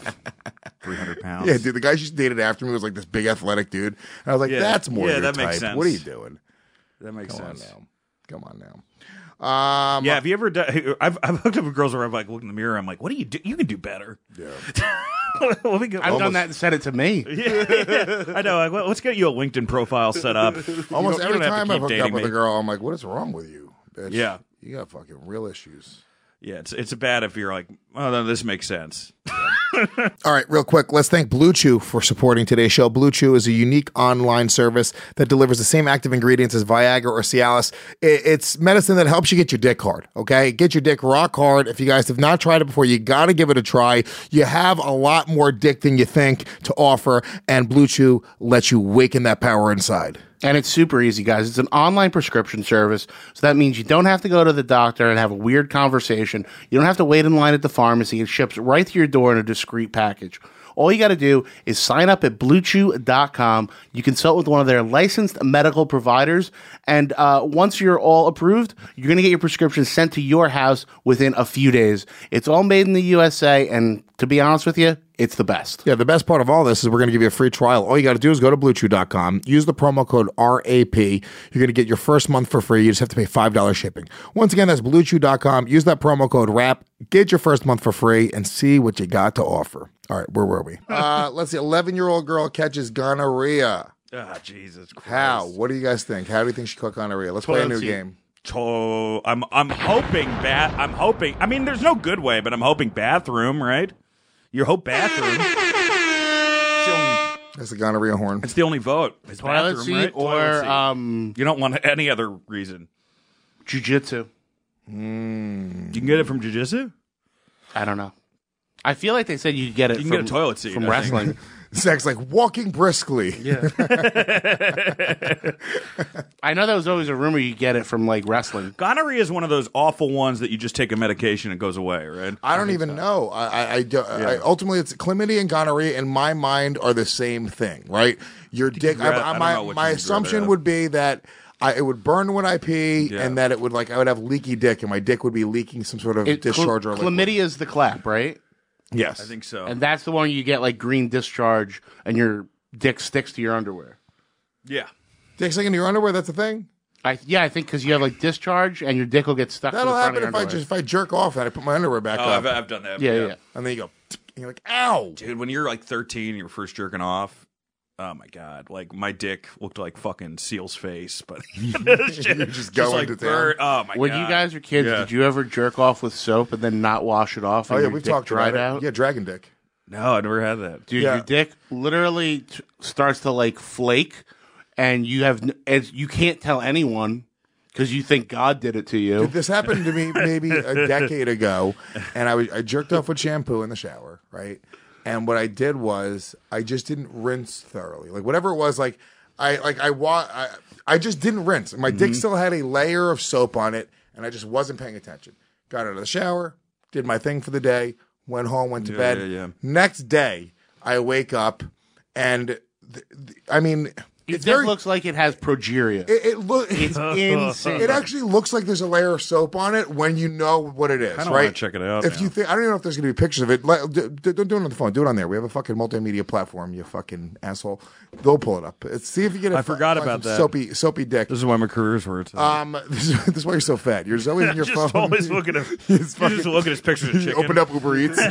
300 pounds. Yeah, dude, the guy she dated after me was like this big athletic dude. And I was like, that's more your that type. Makes sense. What are you doing? That makes sense. Come on now. Yeah, have you ever done? I've hooked up with girls where I'm like, look in the mirror. I'm like, what do you do? You can do better. Yeah. Let me go. I've done that and said it to me. Yeah. I know. Like, let's get you a LinkedIn profile set up. Almost every time I've hooked up with a girl, I'm like, what is wrong with you, bitch? Yeah. You got fucking real issues. Yeah, it's bad if you're like, oh, no, this makes sense. All right, real quick, let's thank Blue Chew for supporting today's show. Blue Chew is a unique online service that delivers the same active ingredients as Viagra or Cialis. It's medicine that helps you get your dick hard, okay? Get your dick rock hard. If you guys have not tried it before, you got to give it a try. You have a lot more dick than you think to offer, and Blue Chew lets you waken that power inside. And it's super easy, guys. It's an online prescription service. So that means you don't have to go to the doctor and have a weird conversation. You don't have to wait in line at the pharmacy. It ships right to your door in a discreet package. All you got to do is sign up at BlueChew.com. You consult with one of their licensed medical providers. And once you're all approved, you're going to get your prescription sent to your house within a few days. It's all made in the USA. And to be honest with you, it's the best. Yeah, the best part of all this is we're going to give you a free trial. All you got to do is go to BlueChew.com, use the promo code RAP. You're going to get your first month for free. You just have to pay $5 shipping. Once again, that's BlueChew.com. Use that promo code RAP. Get your first month for free and see what you got to offer. All right, where were we? Let's see. 11-year-old girl catches gonorrhea. Ah, Jesus Christ. How? What do you guys think? How do you think she caught gonorrhea? Let's play a new game. I'm hoping I'm hoping. I mean, there's no good way, but I'm hoping bathroom, right? Your hope bathroom. That's the gonorrhea horn. It's the only vote. It's Toilet bathroom, seat right? or you don't want any other reason. Jiu-jitsu. You can get it from jiu-jitsu? I don't know. I feel like they said you could get it You can from, get a toilet seat from I think. wrestling. Zach's like walking briskly. Yeah. I know that was always a rumor you get it from like wrestling. Gonorrhea is one of those awful ones that you just take a medication and it goes away, right? I don't even know. Ultimately, it's chlamydia and gonorrhea in my mind are the same thing, right? Your dick. My assumption would be that it would burn when I pee, and that it would I would have leaky dick, and my dick would be leaking some sort of discharge or liquid. Chlamydia is the clap, right? Yes, I think so. And that's the one you get like green discharge, and your dick sticks to your underwear. Yeah, dick sticking to your underwear. That's a thing. I think because you have like discharge, and your dick will get stuck. That'll to the front happen of your if I jerk off and I put my underwear back up. I've done that. Yeah. And then you go, and you're like, ow, dude. When you're like 13, and you're first jerking off. Oh my god! Like my dick looked like fucking Seal's face, but you're just going to town. Oh my god! When you guys were kids, did you ever jerk off with soap and then not wash it off? Oh and yeah, your we've dick talked dried about it. out. Yeah, dragon dick. No, I never had that. Dude, your dick literally starts to like flake, and you can't tell anyone because you think God did it to you. Dude, this happened to me maybe a decade ago, and I jerked off with shampoo in the shower, right? And what I did was I just didn't rinse thoroughly. Like whatever it was, I just didn't rinse. My dick still had a layer of soap on it, and I just wasn't paying attention. Got out of the shower, did my thing for the day, went home, went to bed. Yeah. Next day, I wake up, and It looks like it has progeria. It's insane. It actually looks like there's a layer of soap on it when you know what it is, I don't right? want to check it out. If you think, I don't even know if there's going to be pictures of it. Don't do it on the phone. Do it on there. We have a fucking multimedia platform. You fucking asshole. They'll pull it up. See if you get. I forgot about that. Soapy dick. This is why my career's where it's at. This is why you're so fat. You're just always in your phone. Always looking at. You're just looking at pictures of chicken. Opened up Uber Eats.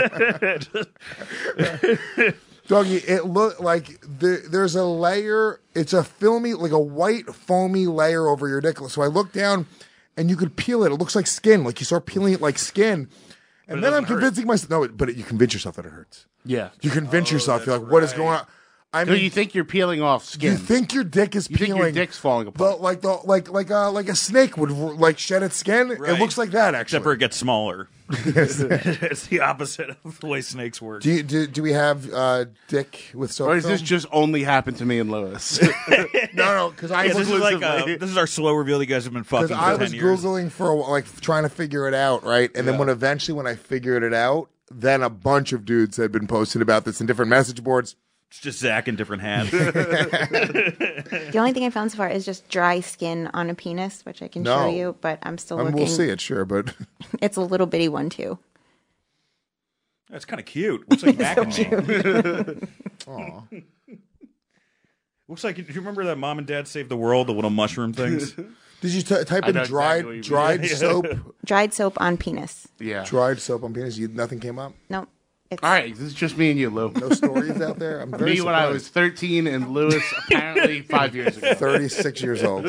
Doggy, it looked like there's a layer. It's a filmy, like a white foamy layer over your dick. So I look down, and you could peel it. It looks like skin. Like you start peeling it like skin. And then I'm convincing myself. No, but you convince yourself that it hurts. Yeah. You convince yourself. You're like, what is going on? I mean, you think you're peeling off skin. You think your dick is peeling. Think your dick's falling apart. Like a snake would shed its skin. Right. It looks like that actually. Except for it gets smaller. It's the opposite of the way snakes work. Do we have dick with soap? Or does this just only happen to me and Lewis? No, because this is our slow reveal. You guys have been fucking. Because I was Googling for trying to figure it out, right? And then when I figured it out, then a bunch of dudes had been posting about this in different message boards. It's just Zach in different hats. The only thing I found so far is just dry skin on a penis, which I can show you, but I'm still looking. We'll see it, sure, but it's a little bitty one too. That's kind of cute. Looks like mac and cheese. Aw. Looks like. Do you remember that Mom and Dad Saved the World? The little mushroom things. Did you type in dried soap? Dried soap on penis. Yeah. Dried soap on penis. Nothing came up. No. All right, this is just me and you, Lou. No stories out there. I'm very me when I was 13 and Lewis apparently 5 years ago. 36 years old.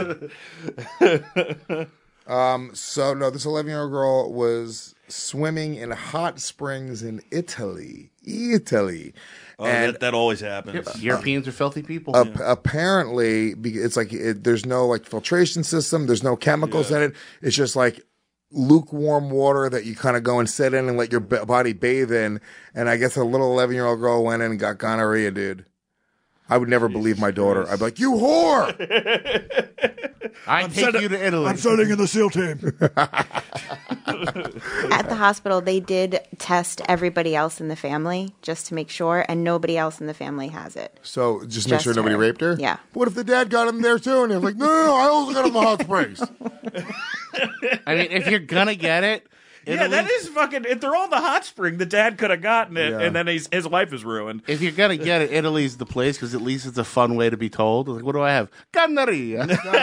So no, this 11-year-old girl was swimming in hot springs in Italy. Oh, and that always happens. Europeans are filthy people. Apparently, it's like there's no filtration system. There's no chemicals in it. It's just like lukewarm water that you kind of go and sit in and let your body bathe in. And I guess a little 11-year-old girl went in and got gonorrhea, dude. I would never believe my daughter. I'd be like, you whore! I'd take you to Italy. I'm starting in the SEAL team. At the hospital, they did test everybody else in the family just to make sure, and nobody else in the family has it. So just make sure nobody raped her? Yeah. What if the dad got him there too? And he was like, no, I also got him the hot springs. I mean, if you're going to get it, Italy, that is fucking. If they're all in the hot spring, the dad could have gotten it, and then his life is ruined. If you're gonna get it, Italy's the place because at least it's a fun way to be told. Like, what do I have? Gonorrhea.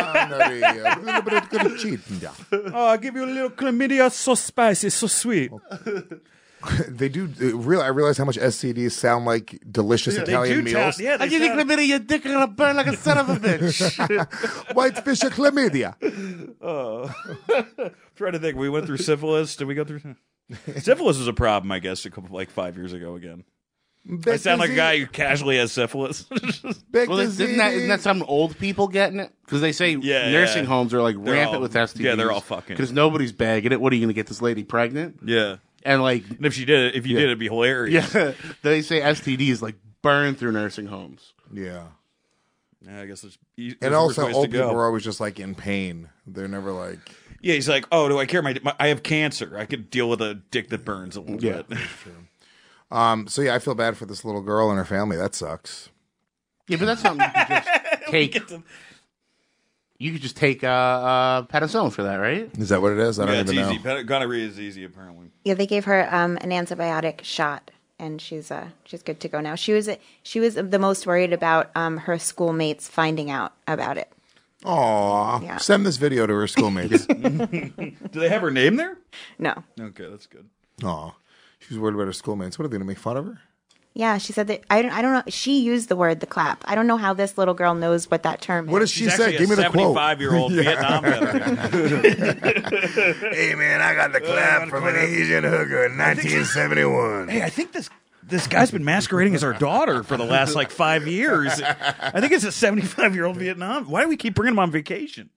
Oh, I'll give you a little chlamydia, so spicy, so sweet. They do. I realize how much STDs sound like delicious Italian meals. I give you chlamydia, your dick is gonna burn like a son of a bitch. Whitefish or chlamydia. Trying to think. We went through syphilis. Did we go through? Syphilis is a problem, I guess, 5 years ago again. I sound like a guy who casually has syphilis. Well, isn't that some old people getting it? Because they say nursing homes are like rampant with STDs. Yeah, they're all fucking. Because nobody's bagging it. What are you going to get this lady pregnant? Yeah. And like, and if you did, it'd be hilarious. Yeah, they say STD is like burned through nursing homes. Yeah. Yeah, I guess there's And also, worse ways old to people go. are always just like in pain. They're never like. Yeah, he's like, oh, do I care? I have cancer. I could deal with a dick that burns a little bit. So yeah, I feel bad for this little girl and her family. That sucks. Yeah, but that's something you could just take. You could just take penicillin for that, right? Is that what it is? I don't it's even easy. know. Gonorrhea is easy, apparently. Yeah, they gave her an antibiotic shot, and she's good to go now. She was the most worried about her schoolmates finding out about it. Aw, Yeah. send this video to her schoolmates. Do they have her name there? No. Okay, that's good. Aw, she was worried about her schoolmates. What are they going to make fun of her? Yeah, she said that. I don't know. She used the word the clap. I don't know how this little girl knows what that term is. What does she say? Give me the quote. 75-year-old Vietnam veteran. Hey, man, I got the clap from an Asian hooker in 1971. Hey, I think this guy's been masquerading as our daughter for the last 5 years. I think it's a 75-year-old Vietnam. Why do we keep bringing him on vacation?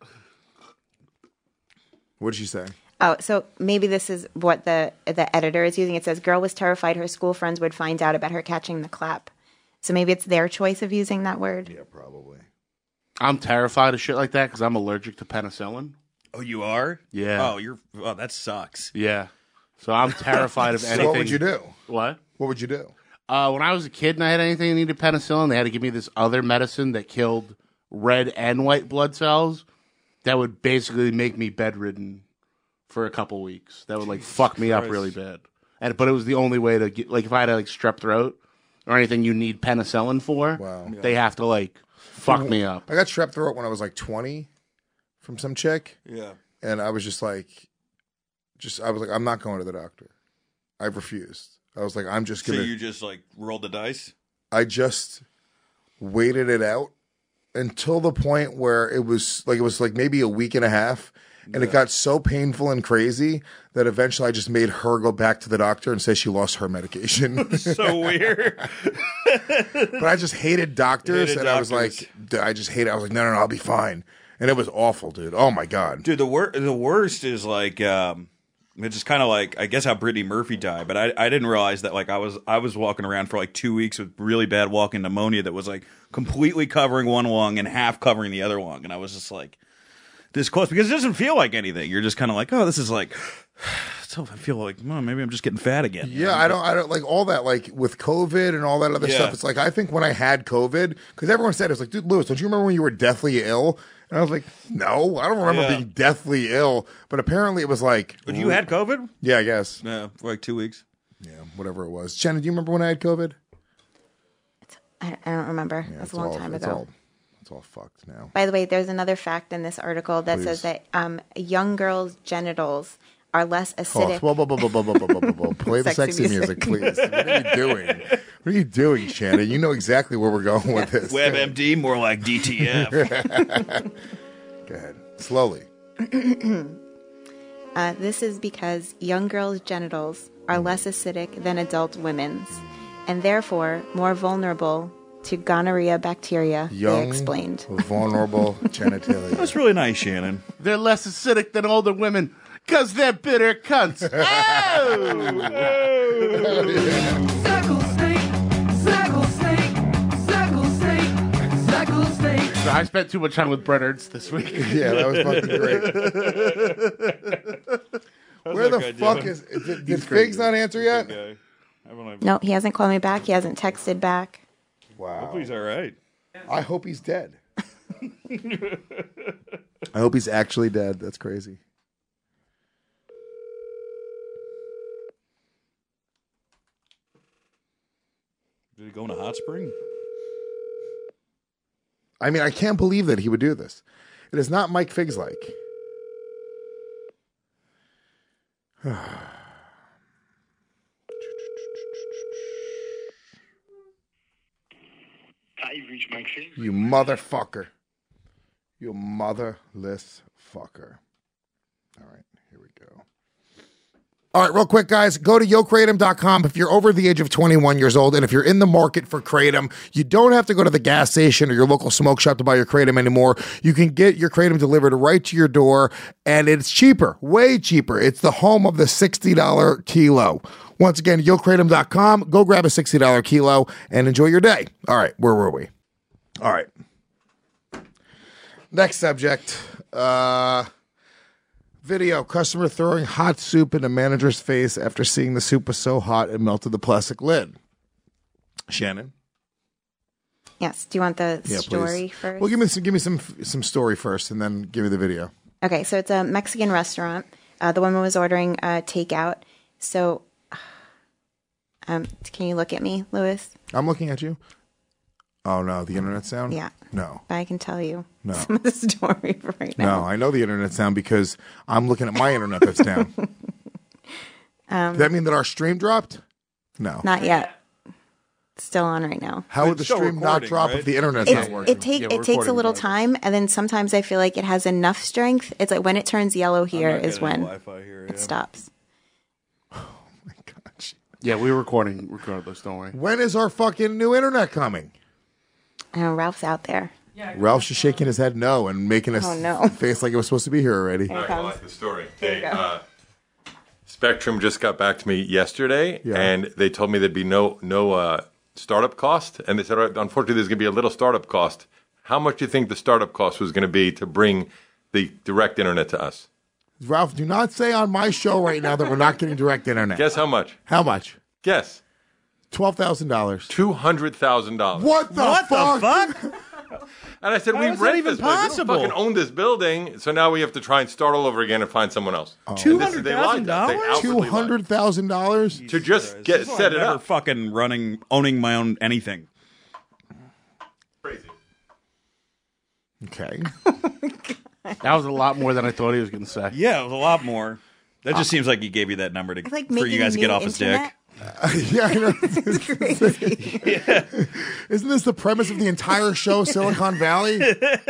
What did she say? Oh, so maybe this is what the editor is using. It says, girl was terrified her school friends would find out about her catching the clap. So maybe it's their choice of using that word. Yeah, probably. I'm terrified of shit like that because I'm allergic to penicillin. Oh, you are? Yeah. Oh, that sucks. Yeah. So I'm terrified of anything. So what would you do? What? What would you do? When I was a kid and I had anything that needed penicillin, they had to give me this other medicine that killed red and white blood cells that would basically make me bedridden for a couple weeks. That would fuck me up really bad. But it was the only way to get, if I had strep throat or anything you need penicillin for, they have to fuck me up. I got strep throat when I was 20 from some chick. Yeah. And I was I was like, I'm not going to the doctor. I refused. I was like, I'm just So going to. you just rolled the dice? I just waited it out until the point where it was maybe a week and a half. And it got so painful and crazy that eventually I just made her go back to the doctor and say she lost her medication. So weird. But I just hated doctors. I was like, I just hate it. I was like, no, I'll be fine. And it was awful, dude. Oh, my God. Dude, the worst is it's just kind of I guess how Brittany Murphy died. But I didn't realize that I was walking around for 2 weeks with really bad walking pneumonia that was completely covering one lung and half covering the other lung. And I was just this close because it doesn't feel like anything. You're just kind of oh, this is so I feel maybe I'm just getting fat again. Yeah, I don't like all that with COVID and all that other stuff. It's I think when I had COVID, because everyone said it's dude, Lewis, don't you remember when you were deathly ill? And I was like, no, I don't remember being deathly ill. But apparently it was But you had COVID? Yeah, I guess. Yeah, for 2 weeks. Yeah, whatever it was. Shannon, do you remember when I had COVID? I don't remember. That's a long time ago. It's all fucked now. By the way, there's another fact in this article that says that young girls' genitals are less acidic. Play the sexy music, please. What are you doing? What are you doing, Shannon? You know exactly where we're going with this. WebMD, more like DTF. Go ahead. Slowly. This is because young girls' genitals are less acidic than adult women's, and therefore more vulnerable to gonorrhea bacteria, they explained. Vulnerable genitalia. That's really nice, Shannon. They're less acidic than older women because they're bitter cunts. So I spent too much time with Brett Ernst this week. Yeah, that was fucking great. Where the fuck is... Did Figs not answer yet? No, he hasn't called me back. He hasn't texted back. Wow. Hopefully he's all right. I hope he's dead. I hope he's actually dead. That's crazy. Did he go in a hot spring? I mean, I can't believe that he would do this. It is not Mike Figs like. You've reached Mike Figs. You motherfucker. You motherless fucker. All right, here we go. All right, real quick, guys, go to YoKratom.com if you're over the age of 21 years old, and if you're in the market for Kratom, you don't have to go to the gas station or your local smoke shop to buy your Kratom anymore. You can get your Kratom delivered right to your door, and it's cheaper, way cheaper. It's the home of the $60 kilo. Once again, YoKratom.com. Go grab a $60 kilo and enjoy your day. All right, where were we? All right. Next subject. Video, customer throwing hot soup in a manager's face after seeing the soup was so hot it melted the plastic lid. Shannon? Yes. Do you want the story please. first? Well, give me some story first, and then give me the video. Okay, so it's a Mexican restaurant. The woman was ordering takeout. So, can you look at me, Louis? I'm looking at you. Oh, no, the internet sound? Yeah. No. But I can tell you some of the story right now. No, I know the internet sound because I'm looking at my internet that's down. Does that mean that our stream dropped? No. Not yet. It's still on right now. How would the stream not drop if the internet's not working? It takes a little time, and then sometimes I feel like it has enough strength. It's like when it turns yellow here is when it stops. Yeah, we were recording regardless, don't worry. When is our fucking new internet coming? I know, Ralph's out there. Ralph's just shaking his head no and making a face like it was supposed to be here already. I like the story. Spectrum just got back to me yesterday, and they told me there'd be no startup cost. And they said, unfortunately, there's going to be a little startup cost. How much do you think the startup cost was going to be to bring the direct internet to us? Ralph, do not say on my show right now that we're not getting direct internet. Guess how much? How much? Guess. $12,000. $200,000. What the fuck? And I said, How we is that rent even this place. We possible? don't fucking own this building, so now we have to try and start all over again and find someone else. $200,000? $200,000 to just set it up. Fucking owning my own anything. Crazy. Okay. That was a lot more than I thought he was going to say. Yeah, it was a lot more. That just seems like he gave you that number to, like for you guys to get off his dick. Yeah, I know. Isn't this the premise of the entire show, Silicon Valley?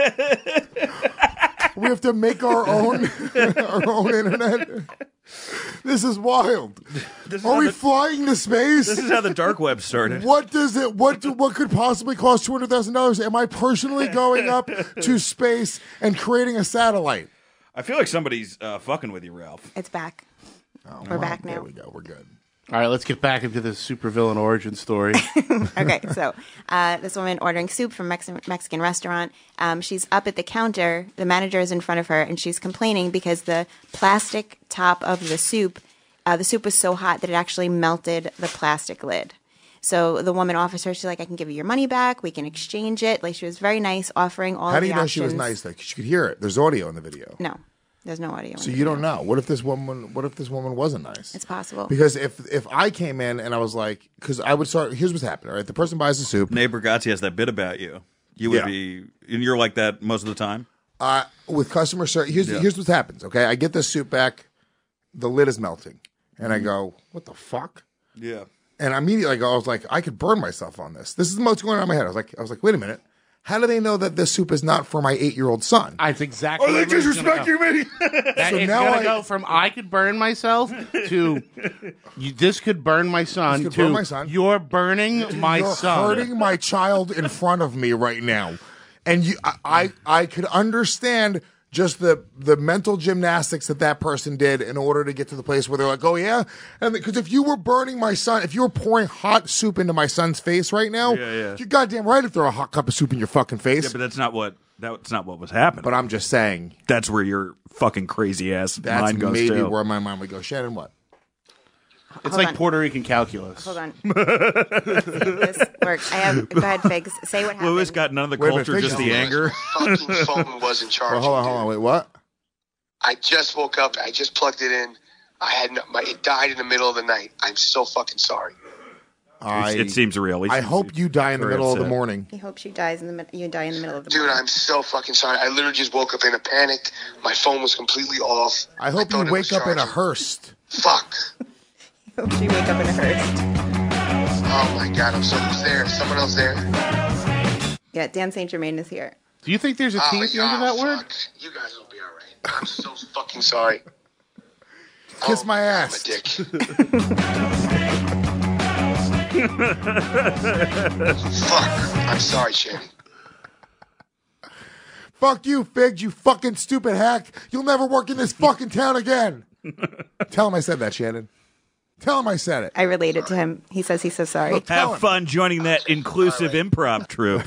We have to make our own internet. This is wild. Are we flying to space? This is how the dark web started. What could possibly cost $200,000? Am I personally going up to space and creating a satellite? I feel like somebody's fucking with you, Ralph. It's back. Oh, We're back now. There we go. We're good. All right, let's get back into the supervillain origin story. Okay, so this woman ordering soup from Mexican restaurant. She's up at the counter. The manager is in front of her, and she's complaining because the plastic top of the soup was so hot that it actually melted the plastic lid. So the woman offers her, she's like, I can give you your money back. We can exchange it. Like, she was very nice, offering all How of the do you know options. she was nice? Like, she could hear it. There's audio in the video. No, there's no audio. So you don't know. What if this woman wasn't nice? It's possible. Because if I came in and I was like, because I would start. Here's what's happening. All right, the person buys the soup. Neighbor Gotzi has that bit about you. You would be, and you're like that most of the time. With customer service, here's what happens. Okay, I get the soup back, the lid is melting, and I go, what the fuck? Yeah. And immediately I was like, I could burn myself on this. This is what's going on in my head. I was like, wait a minute. How do they know that this soup is not for my 8-year-old son? That's exactly. Are they disrespecting me? So now I go from I could burn myself to this could burn my son. This could burn my son. You're burning my son. You're hurting my child in front of me right now, and I could understand just the mental gymnastics that person did in order to get to the place where they're like, oh yeah, and because if you were burning my son, if you were pouring hot soup into my son's face right now, you're goddamn right to throw a hot cup of soup in your fucking face. Yeah, but that's not what was happening. But I'm just saying that's where your fucking crazy ass that's mind goes maybe to. where my mind would go. Shannon, what? It's like Puerto Rican calculus. Hold on. This works. Go ahead, Figs. Say what happened. Louis got none of the culture, just the anger. Fucking phone wasn't charging. Hold on. Wait, what? I just woke up. I just plugged it in. It died in the middle of the night. I'm so fucking sorry. It seems real. I hope you die in the middle of the morning. He hopes you die in the middle of the Dude, morning. I'm so fucking sorry. I literally just woke up in a panic. My phone was completely off. I hope you wake up in a hearse. Fuck. I hope you wake up in a hearse. Oh my god, I'm so who's there? Someone else there? Yeah, Dan St. Germain is here. Do you think there's a T at the end of that word? You guys will be alright. I'm so fucking sorry. Kiss my ass. I'm a dick. Fuck. I'm sorry, Shannon. Fuck you, Figs, you fucking stupid hack. You'll never work in this fucking town again. Tell him I said that, Shannon. Tell him I said it. I related to him. He says he's so sorry. Look, Have fun joining that inclusive improv troupe.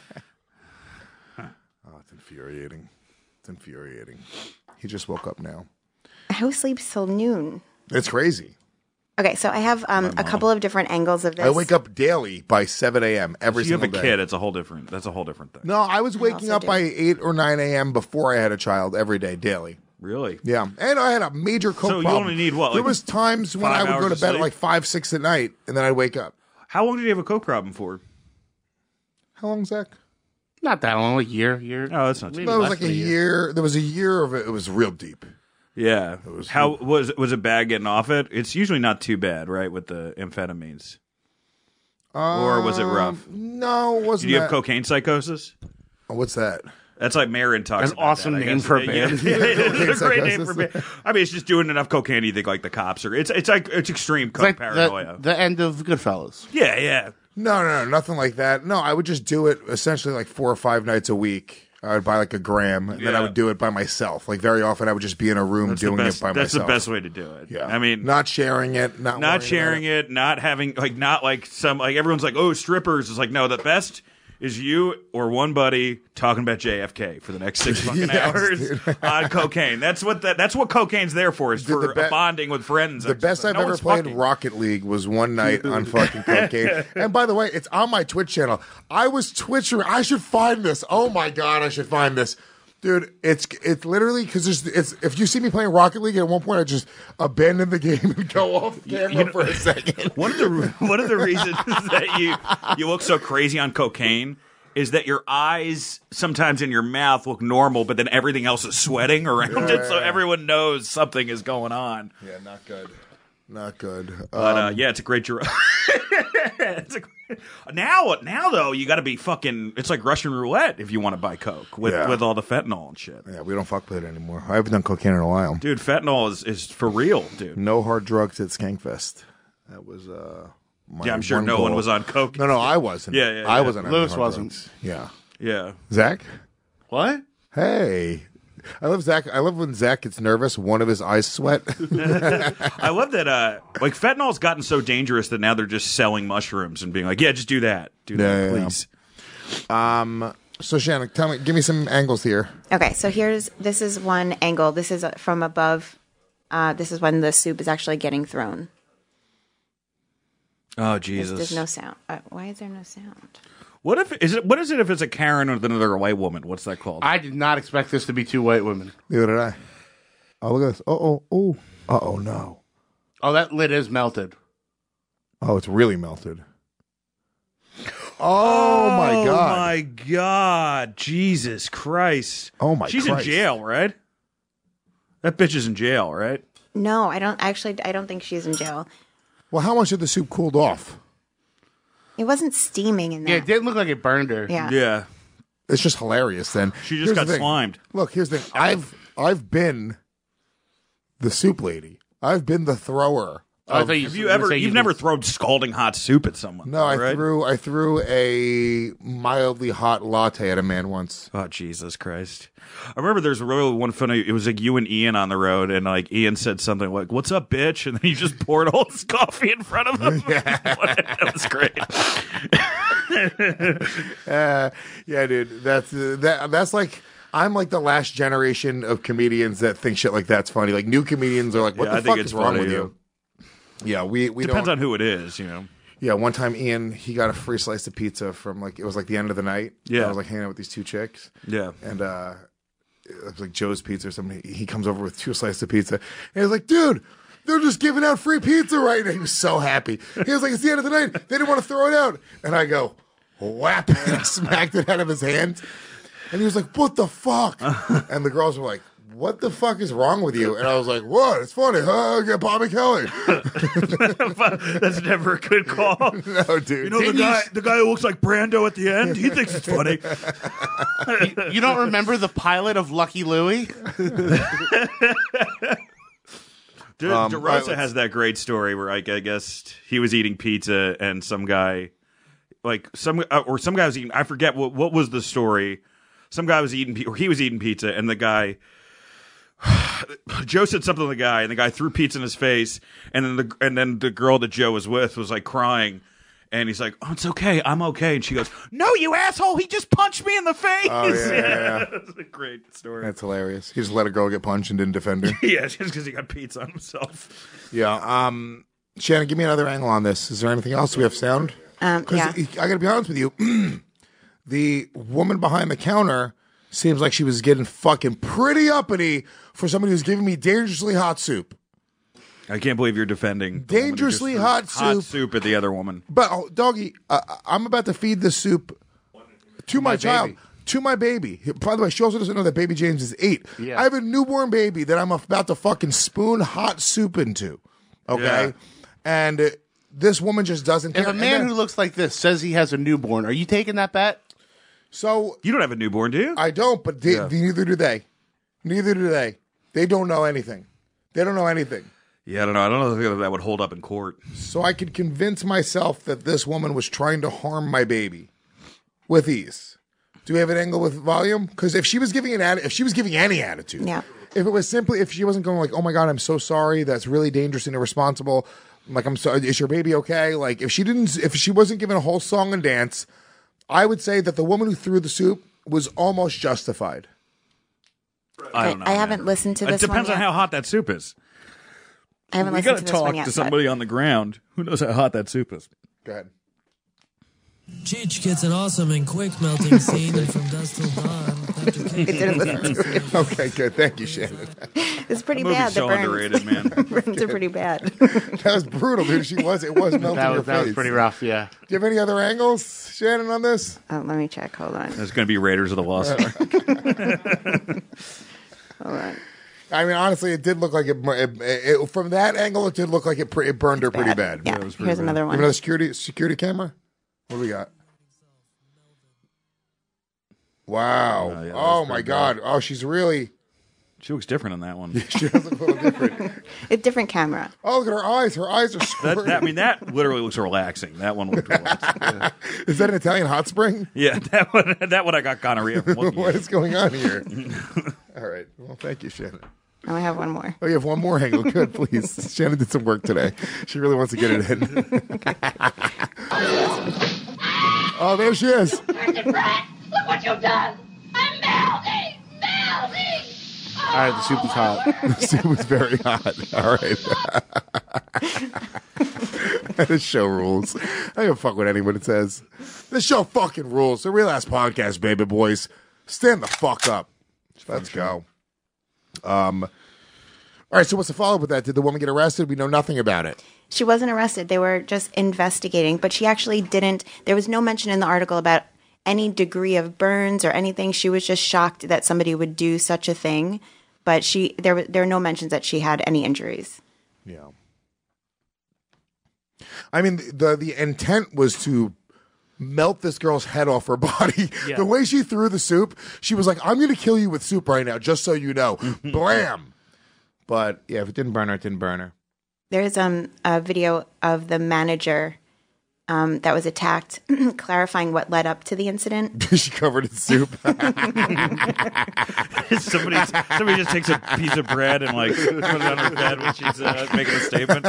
It's infuriating. It's infuriating. He just woke up now. Who sleeps till noon? It's crazy. Okay, so I have a couple of different angles of this. I wake up daily by 7 a.m. every You have single a day. kid. That's a whole different thing. No, I was waking also up do. by 8 or 9 a.m. before I had a child every day, daily. Really? Yeah, and I had a major coke So you problem. only need what, There like was times when 5 I would go hours to of bed at sleep? like 5, 6 at night, and then I'd wake up. How long did you have a coke problem for? How long, Zach? Not that long, a year. Oh, that's not too Maybe No, it was less like than a year. There was a year of it. It was real deep. Yeah. How was it bad getting off it? It's usually not too bad, right, with the amphetamines. Or was it rough? No, it wasn't. Did you have that- cocaine psychosis? Oh, what's that? That's like Marin talks An about awesome that, I name guess. for a Yeah, band. yeah, it's a great name Psychosis. for a band. I mean, it's just doing enough cocaine. You think like the cops are. It's extreme It's coke like paranoia. the end of Goodfellas. Yeah. No, nothing like that. No, I would just do it essentially like 4 or 5 nights a week. I would buy like a gram, and then I Yeah. would do it by myself. Like very often, I would just be in a room That's doing the best, it by that's myself. the best way to do it. Yeah, I mean, not sharing it, not worrying sharing about it, not having not like some like everyone's like, oh, strippers. It's like, no, the best is you or one buddy talking about JFK for the next 6 fucking Yes, hours dude. on cocaine. That's what cocaine's there for, is Dude, for bonding with friends. The best I've ever played Rocket League was one night on fucking cocaine. And by the way, it's on my Twitch channel. I was twitching. I should find this. Oh my god, I should find this. Dude, it's literally because it's if you see me playing Rocket League, at one point I just abandon the game and go off camera for a second. One of the reasons that you look so crazy on cocaine is that your eyes sometimes in your mouth look normal, but then everything else is sweating around it, so everyone knows something is going on. Yeah, not good. Not good. But yeah, it's a great drug. Now though, you got to be fucking. It's like Russian roulette if you want to buy coke with all the fentanyl and shit. Yeah, we don't fuck with it anymore. I haven't done cocaine in a while. Dude, fentanyl is for real, dude. No hard drugs at Skankfest. That was my Yeah, I'm sure one no one goal. was on coke. No, I wasn't. Yeah. I wasn't. on Lewis hard wasn't. drugs. Yeah. Yeah. Zach? What? Hey. I love Zach. I love when Zach gets nervous. One of his eyes sweat. I love that. Like fentanyl's gotten so dangerous that now they're just selling mushrooms and being like, "Yeah, just do that, Yeah. please." So Shannon, tell me, give me some angles here. Okay, so this is one angle. This is from above. This is when the soup is actually getting thrown. Oh Jesus! There's no sound. Why is there no sound? What if if it's a Karen with another white woman? What's that called? I did not expect this to be 2 white women. Neither did I. Oh, look at this. Oh, no. Oh, that lid is melted. Oh, it's really melted. Oh, my God. Oh my God! Jesus Christ! Oh, my She's Christ. in jail, right? That bitch is in jail, right? No, I don't think she's in jail. Well, how much of the soup cooled off? It wasn't steaming in there. Yeah, it didn't look like it burned her. Yeah. Yeah. It's just hilarious then. She just Here's got the thing. slimed. Look, here's the thing. I've been the soup lady. I've been the thrower. I thought You've never thrown scalding hot soup at someone? No, right? I threw a mildly hot latte at a man once. Oh, Jesus Christ. I remember there's really one funny, it was like you and Ian on the road, and like Ian said something like, "What's up, bitch?" And then he just poured all his coffee in front of him. That was great. Yeah, dude. That's like, I'm like the last generation of comedians that think shit like that's funny. Like new comedians are like, what Yeah, I the think fuck it's is wrong funny, with you? Yeah, we Depends don't. on who it is, you know. Yeah, one time Ian, he got a free slice of pizza from like, it was like the end of the night. Yeah. I was like hanging out with these 2 chicks. Yeah. And it was like Joe's Pizza or something. He comes over with 2 slices of pizza. And he's like, dude, they're just giving out free pizza right now. He was so happy. He was like, it's the end of the night. They didn't want to throw it out. And I go, whap. And I smacked it out of his hand. And he was like, what the fuck? And the girls were like, what the fuck is wrong with you? And I was like, what? It's funny. Huh? Get Bobby Kelly. That's never a good call. No, dude. You know the guy who looks like Brando at the end? He thinks it's funny. You don't remember the pilot of Lucky Louie? DeRosa has that great story where I guess he was eating pizza and some guy, some guy was eating. I forget what was the story. Some guy was eating, or he was eating pizza, and the guy. Joe said something to the guy, and the guy threw pizza in his face, and then the girl that Joe was with was like crying, and he's like, "Oh, it's okay, I'm okay," and she goes, "No, you asshole! He just punched me in the face." Oh, yeah. That's a great story. That's hilarious. He just let a girl get punched and didn't defend her. Yeah, just because he got pizza on himself. Yeah. Shannon, give me another angle on this. Is there anything else? Do we have sound? Yeah. I got to be honest with you. The woman behind the counter seems like she was getting fucking pretty uppity for somebody who's giving me dangerously hot soup. I can't believe you're defending dangerously hot soup at the other woman. But doggy, I'm about to feed the soup to my child, to my baby. By the way, she also doesn't know that baby James is 8. Yeah. I have a newborn baby that I'm about to fucking spoon hot soup into. Okay, Yeah. and this woman just doesn't care. If a man who looks like this says he has a newborn, are you taking that bet? So you don't have a newborn, do you? I don't, but neither do they. Neither do they. They don't know anything. They don't know anything. Yeah, I don't know. I don't know if that would hold up in court. So I could convince myself that this woman was trying to harm my baby with ease. Do we have an angle with volume? Because if she was giving any attitude, yeah. If it was simply, if she wasn't going like, "Oh my God, I'm so sorry. That's really dangerous and irresponsible." Like, I'm sorry. Is your baby okay? Like, if she wasn't giving a whole song and dance, I would say that the woman who threw the soup was almost justified. I don't know. I haven't listened to this one. It depends on how hot that soup is. I haven't listened to this one yet. We got to talk to somebody on the ground who knows how hot that soup is. Go ahead. Cheech gets an awesome and quick melting scene in From Dusk Till Dawn. Okay, good. Thank you, Shannon. It's pretty That bad. movie's so the burns. underrated, man. The burns are pretty bad. That was brutal, dude. It was melting your face. That was pretty rough, yeah. Do you have any other angles, Shannon, on this? Let me check. Hold on. There's going to be Raiders of the Lost Ark. Hold on. I mean, honestly, it did look like it from that angle, it did look like it burned her pretty bad. Yeah. Here's another one. You have another security camera? What do we got? Wow. Yeah, oh, my God. Oh, she looks different in that one. She does look a little different. It's different camera. Oh, look at her eyes. Her eyes are squirting. That literally looks relaxing. That one looked relaxing. Yeah. Is that an Italian hot spring? Yeah, that one I got gonorrhea from looking What at. is going on here? All right. Well, thank you, Shannon. Oh, I have one more. Oh, you have one more angle. Good, please. Shannon did some work today. She really wants to get it in. Oh, there she is. Look what you've done! I'm melting! Melting! All right, the soup is hot. The soup is very hot. All right. This show rules. I don't fuck with anyone that says. This show fucking rules. The Real Ass Podcast, baby boys. Stand the fuck up. Let's go. All right, so what's the follow-up with that? Did the woman get arrested? We know nothing about it. She wasn't arrested. They were just investigating, but she actually didn't. There was no mention in the article about any degree of burns or anything. She was just shocked that somebody would do such a thing, but there are no mentions that she had any injuries. Yeah. I mean, the intent was to melt this girl's head off her body. Yeah. The way she threw the soup, she was like, "I'm going to kill you with soup right now, just so you know." Blam. But yeah, if it didn't burn her, it didn't burn her. There's a video of the manager that was attacked, clarifying what led up to the incident. She covered in soup. Somebody just takes a piece of bread and puts it on her bed when she's making a statement.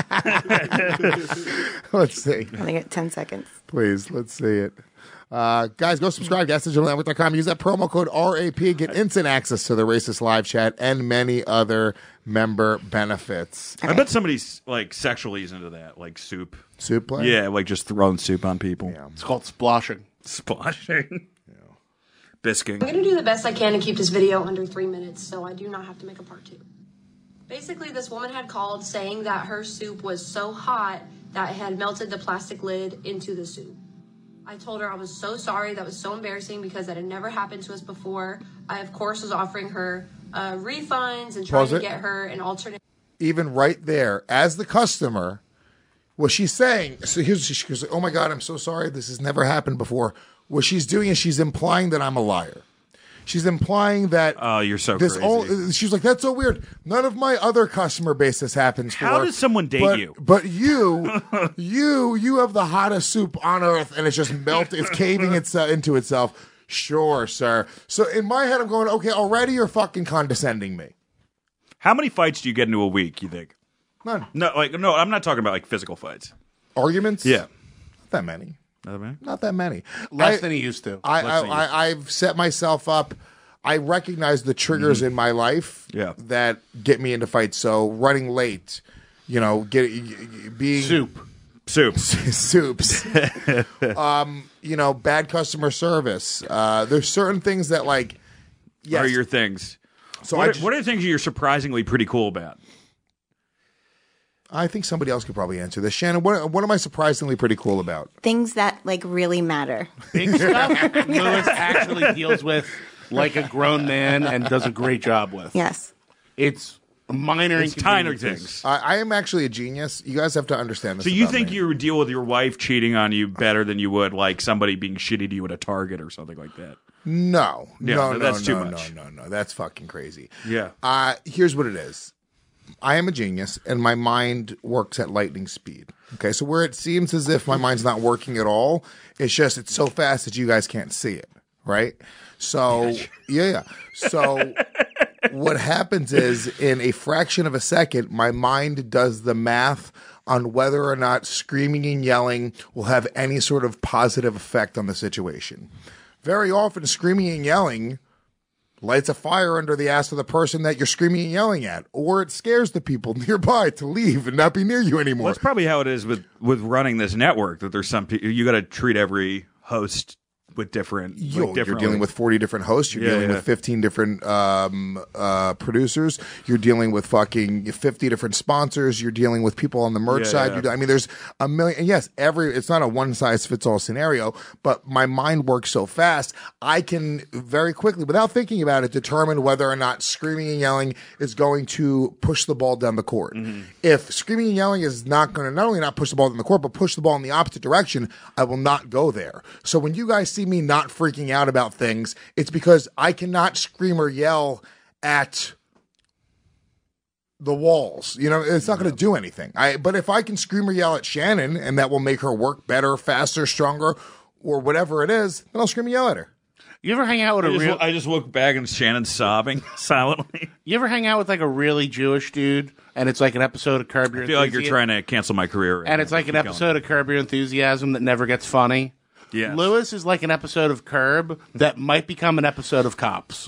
Let's see. I think 10 seconds. Please, let's see it. Guys, go subscribe, GasDigitalNetwork.com. Use that promo code RAP. Get instant access to the Racist Live Chat and many other member benefits. I bet somebody's sexually is into that, like soup. Soup play? Yeah, just throwing soup on people. Yeah. It's called splashing. Splashing. Bisking. I'm going to do the best I can to keep this video under 3 minutes, so I do not have to make a part 2. Basically, this woman had called saying that her soup was so hot that it had melted the plastic lid into the soup. I told her I was so sorry. That was so embarrassing because that had never happened to us before. I, of course, was offering her refunds and trying to get her an alternate. Even right there, as the customer, what she's saying, so she goes, "Oh my God, I'm so sorry. This has never happened before." What she's doing is she's implying that I'm a liar. She's implying that. Oh, you're so this crazy. She's like, that's so weird. None of my other customer base this happens for. How does someone date you? But you have the hottest soup on earth, and it's just melting. It's caving into itself. Sure, sir. So in my head, I'm going, okay, already you're fucking condescending me. How many fights do you get into a week, you think? None. No, I'm not talking about like physical fights. Arguments? Yeah. Not that many. Not that many. Less than he used to. I've set myself up. I recognize the triggers in my life that get me into fights. So running late, being soups, bad customer service. There's certain things that like. Yes. What are your things? So what are the things you're surprisingly pretty cool about? I think somebody else could probably answer this. Shannon, what am I surprisingly pretty cool about? Things that like really matter. Big stuff Lewis actually deals with like a grown man and does a great job with. Yes. It's minor It's tiny things. I am actually a genius. You guys have to understand this. So you about think me. you deal with your wife cheating on you better than you would like somebody being shitty to you at a Target or something like that? No. That's too much. No. That's fucking crazy. Yeah. Here's what it is. I am a genius, and my mind works at lightning speed. Okay, so where it seems as if my mind's not working at all, it's so fast that you guys can't see it, right? So, yeah. So what happens is, in a fraction of a second, my mind does the math on whether or not screaming and yelling will have any sort of positive effect on the situation. Very often, screaming and yelling lights a fire under the ass of the person that you're screaming and yelling at, or it scares the people nearby to leave and not be near you anymore. Well, that's probably how it is with running this network, that there's some people, you got to treat every host with different. You're dealing with 40 different hosts. You're dealing with 15 different producers. You're dealing with fucking 50 different sponsors. You're dealing with people on the merch side. Yeah. I mean, there's a million. And yes, it's not a one size fits all scenario, but my mind works so fast. I can very quickly, without thinking about it, determine whether or not screaming and yelling is going to push the ball down the court. Mm-hmm. If screaming and yelling is not going to not only not push the ball down the court, but push the ball in the opposite direction, I will not go there. So when you guys see me not freaking out about things, it's because I cannot scream or yell at the walls. It's not going to do anything. But if I can scream or yell at Shannon and that will make her work better, faster, stronger, or whatever it is, then I'll scream and yell at her. You ever hang out with I just look back and Shannon's sobbing silently. You ever hang out with like a really Jewish dude and it's like an episode of Curb Your Enthusiasm? I feel like you're trying to cancel my career. And it's like an episode of Curb Your Enthusiasm that never gets funny. Yes. Lewis is like an episode of Curb that might become an episode of Cops.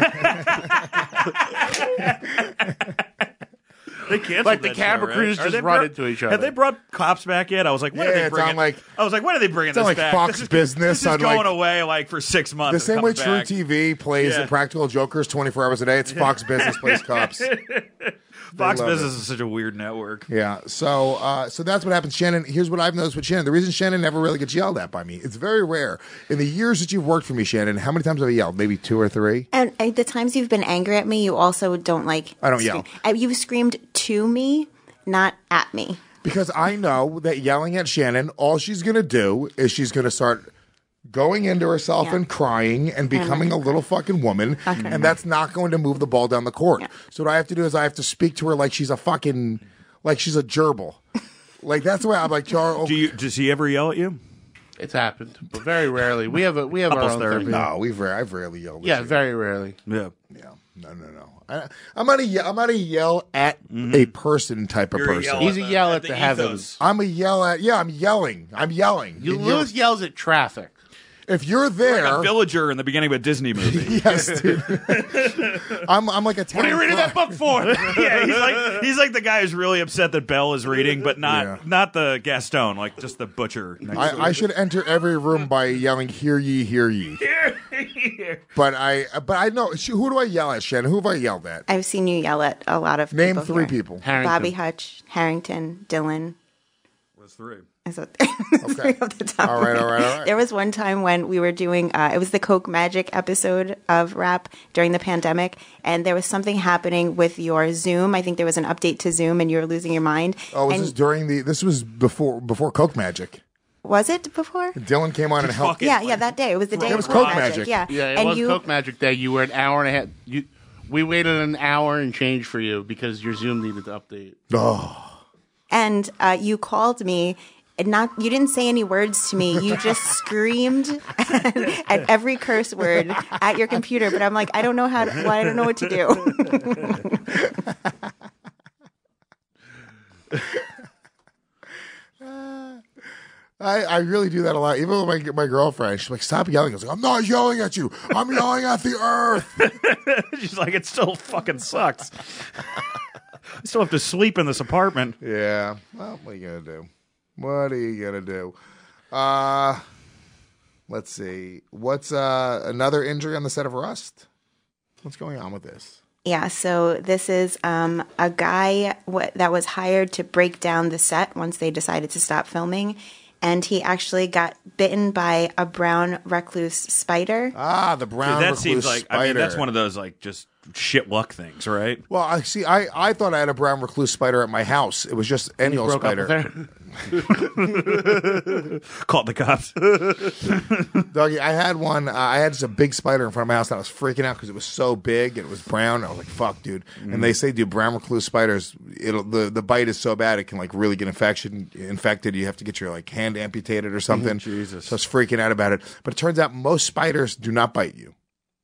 They canceled like the that camera show, crews right? just run into each other. Have they brought Cops back yet? I was like, when are they bringing? I was like, when are they bringing this like back? Fox this is, Business This is on, going like, away like for 6 months. The same way It's True coming back. TV plays the Practical Jokers 24 hours a day, it's Fox Business plays Cops. Fox love Business it. is such a weird network. Yeah, so that's what happens, Shannon. Here's what I've noticed with Shannon. The reason Shannon never really gets yelled at by me, it's very rare. In the years that you've worked for me, Shannon, how many times have I yelled? Maybe 2 or 3? And the times you've been angry at me, you also don't like. I don't yell. You've screamed to me, not at me. Because I know that yelling at Shannon, all she's going to do is she's going to start going into herself and crying and becoming a little fucking woman, and that's not going to move the ball down the court. Yeah. So what I have to do is I have to speak to her like she's a fucking, like she's a gerbil. Like that's the way I'm like, Charles. Does he ever yell at you? It's happened, but very rarely. We have our own therapy. No, I've rarely yelled. Yeah, very rarely. Yeah. No. I'm not a yell at a person type of person. He's a yell at the heavens. I'm a yell at. Yeah, I'm yelling. Lewis yells at traffic. If you're there, like a villager in the beginning of a Disney movie. Yes, dude. I'm like a. What are you reading that book for? Yeah, he's like the guy who's really upset that Belle is reading, but not the Gaston, like just the butcher. I should enter every room by yelling, "Hear ye, hear ye." But I know who do I yell at, Shannon? Who have I yelled at? I've seen you yell at a lot of Name people 3 here. people. Bobby Hutch, Harrington, Dylan. What's 3? Okay. Off the top all right. There was one time when we were doing, it was the Coke Magic episode of Rap during the pandemic, and there was something happening with your Zoom. I think there was an update to Zoom, and you were losing your mind. Oh, this was before Coke Magic. Was it before? Dylan came on and helped. Yeah, that day. It was the day It of was Coke Coke Magic. Yeah, Yeah, it and was you, Coke Magic Day. You were an hour and a half. We waited an hour and change for you because your Zoom needed to update. Oh. And you called me. And you didn't say any words to me. You just screamed at every curse word at your computer. But I'm like, I don't know I don't know what to do. I really do that a lot. Even with my girlfriend, she's like, "Stop yelling!" I was like, "I'm not yelling at you. I'm yelling at the earth." She's like, "It still fucking sucks. I still have to sleep in this apartment." Yeah. Well, what are you gonna do? What are you gonna do? Let's see. What's another injury on the set of Rust? What's going on with this? Yeah, so this is a guy that was hired to break down the set once they decided to stop filming. And he actually got bitten by a brown recluse spider. Ah, the brown Dude, that recluse seems like, spider. I mean, that's one of those like just shit luck things, right? Well, I see. I thought I had a brown recluse spider at my house. It was just any old spider. Called the cops. Doggy, I had one. I had just a big spider in front of my house, and I was freaking out because it was so big and it was brown. I was like, "Fuck, dude!" And they say, dude, brown recluse spiders, the bite is so bad it can like really get infected. You have to get your like hand amputated or something. Jesus. So I was freaking out about it. But it turns out most spiders do not bite you.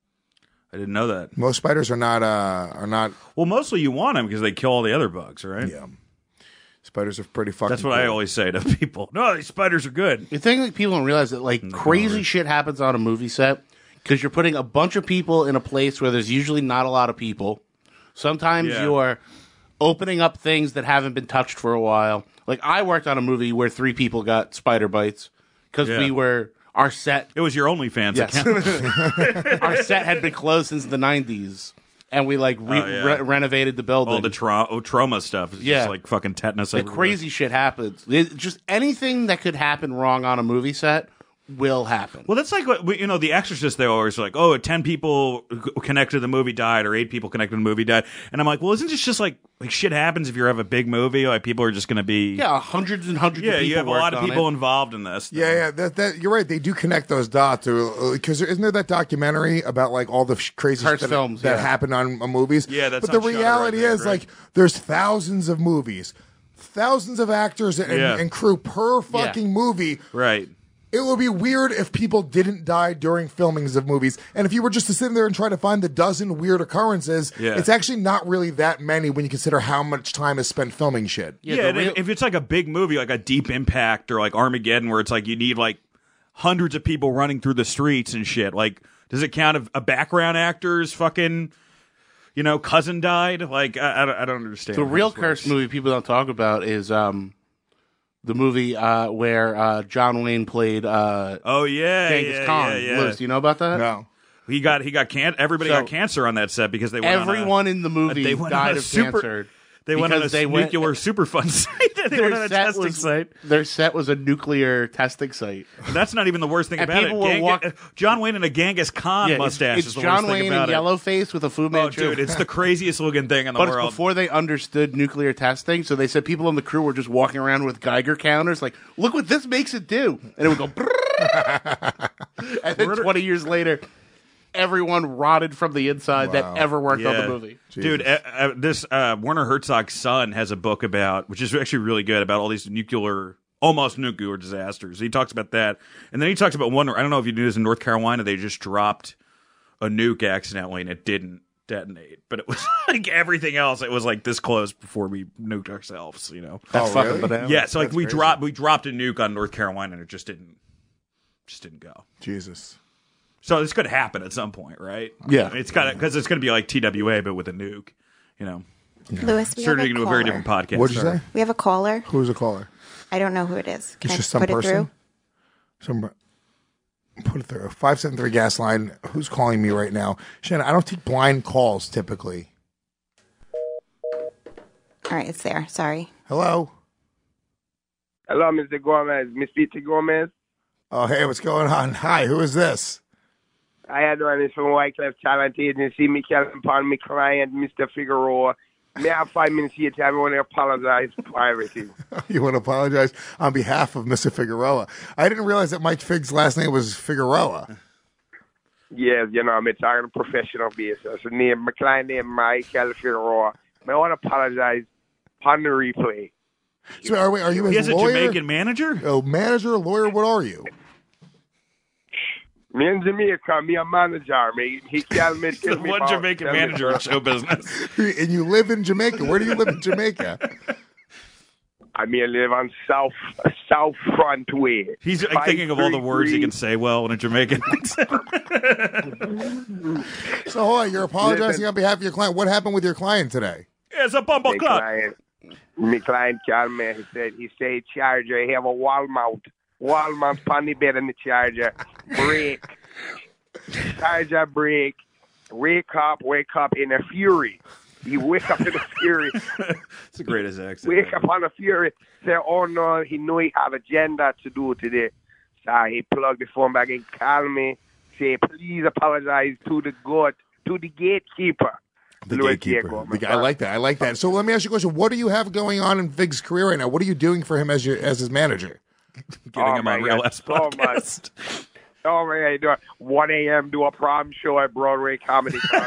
I didn't know that. Most spiders are not. Well, mostly you want them because they kill all the other bugs, right? Yeah. Spiders are pretty fucking. That's what I always say to people. No, these spiders are good. The thing that people don't realize that like crazy shit happens on a movie set because you're putting a bunch of people in a place where there's usually not a lot of people. Sometimes you're opening up things that haven't been touched for a while. Like I worked on a movie where 3 people got spider bites because our set. It was your OnlyFans account. Our set had been closed since the 90s. And we like renovated the building. All the trauma stuff. It's just like fucking tetanus. The crazy shit happens. Just anything that could happen wrong on a movie set will happen. Well, that's like what The Exorcist. They always like, oh, 10 people connected to the movie died, or 8 people connected to the movie died, and I'm like, well, isn't this just like shit happens if you have a big movie? Like people are just going to be hundreds and hundreds. of people you have a lot of people it. involved in this. Yeah. That you're right. They do connect those dots because isn't there that documentary about like all the crazy shit films that happened on movies? Yeah, that's. But the reality is like there's thousands of movies, thousands of actors and crew per fucking movie. Right. It would be weird if people didn't die during filmings of movies. And if you were just to sit there and try to find the dozen weird occurrences, it's actually not really that many when you consider how much time is spent filming shit. If it's like a big movie, like a Deep Impact or like Armageddon, where it's like you need like hundreds of people running through the streets and shit, like does it count if a background actor's fucking, cousin died? Like, I don't understand. The real cursed movie people don't talk about is the movie where John Wayne played Genghis Khan. Lewis, do you know about that? No. He got everybody got cancer on that set because they went everyone in the movie died of cancer. They went on a nuclear Superfund site. They went on a testing site. Their set was a nuclear testing site. And that's not even the worst thing about it. John Wayne and a Genghis Khan mustache it's is the John worst Wayne thing about in yellow face with a Fu Manchu. Dude, it's the craziest looking thing in the world. But it's before they understood nuclear testing, so they said people on the crew were just walking around with Geiger counters like, look what this makes it do. And it would go and then 20 years later, everyone rotted from the inside that ever worked on the movie. Jesus. Dude, this Werner Herzog's son has a book about, which is actually really good, about all these almost nuclear disasters. He talks about that. And then he talks about one, I don't know if you knew this, in North Carolina, they just dropped a nuke accidentally and it didn't detonate. But it was like everything else, it was like this close before we nuked ourselves, That's fucking bananas. Yeah, so like we dropped a nuke on North Carolina and it just didn't go. Jesus. So this could happen at some point, right? Yeah, it's got because it's going to be like TWA, but with a nuke. Lewis, we have a into a very different podcast. What'd you say? We have a caller. Who's a caller? I don't know who it is. Can It's I just some put person. it through? Put it through. 573 gas line. Who's calling me right now? Shannon, I don't take blind calls typically. All right, it's there. Sorry. Hello. Hello, Mr. Gomez. Miss Peter Gomez. Oh, hey, what's going on? Hi, who is this? I had one is from Wycliffe Talent Agency. Me calling upon my client, Mr. Figueroa. May I have 5 minutes of your time? I want to apologize for everything. You want to apologize on behalf of Mr. Figueroa. I didn't realize that Mike Figg's last name was Figueroa. Yes, I'm talking on a professional basis. My client name Michael Figueroa. I want to apologize on the replay. So are you his lawyer? He has a Jamaican manager? Oh, manager, lawyer, what are you? Me in Jamaica, me a manager. He tell me. The one Jamaican manager in show business. And you live in Jamaica. Where do you live in Jamaica? I live on South Front Way. He's thinking of all the words he can say well in a Jamaican accent. So hold on, you're apologizing on behalf of your client. What happened with your client today? It's a bumble clock. My client called me. He said charger. He have a wall mount on the bed in the charger. Break. Charger break. Wake up in a fury. He wake up in a fury. It's the greatest accent. Wake up on a fury. Say, oh no, he knew he have agenda to do today. So he plugged the phone back and called me. Say, please apologize to the gatekeeper. The gatekeeper. I like that. So let me ask you a question. What do you have going on in Fig's career right now? What are you doing for him as his manager? Getting him on Real S podcast. Oh my God! 1 a.m. do a prom show at Broadway Comedy Club.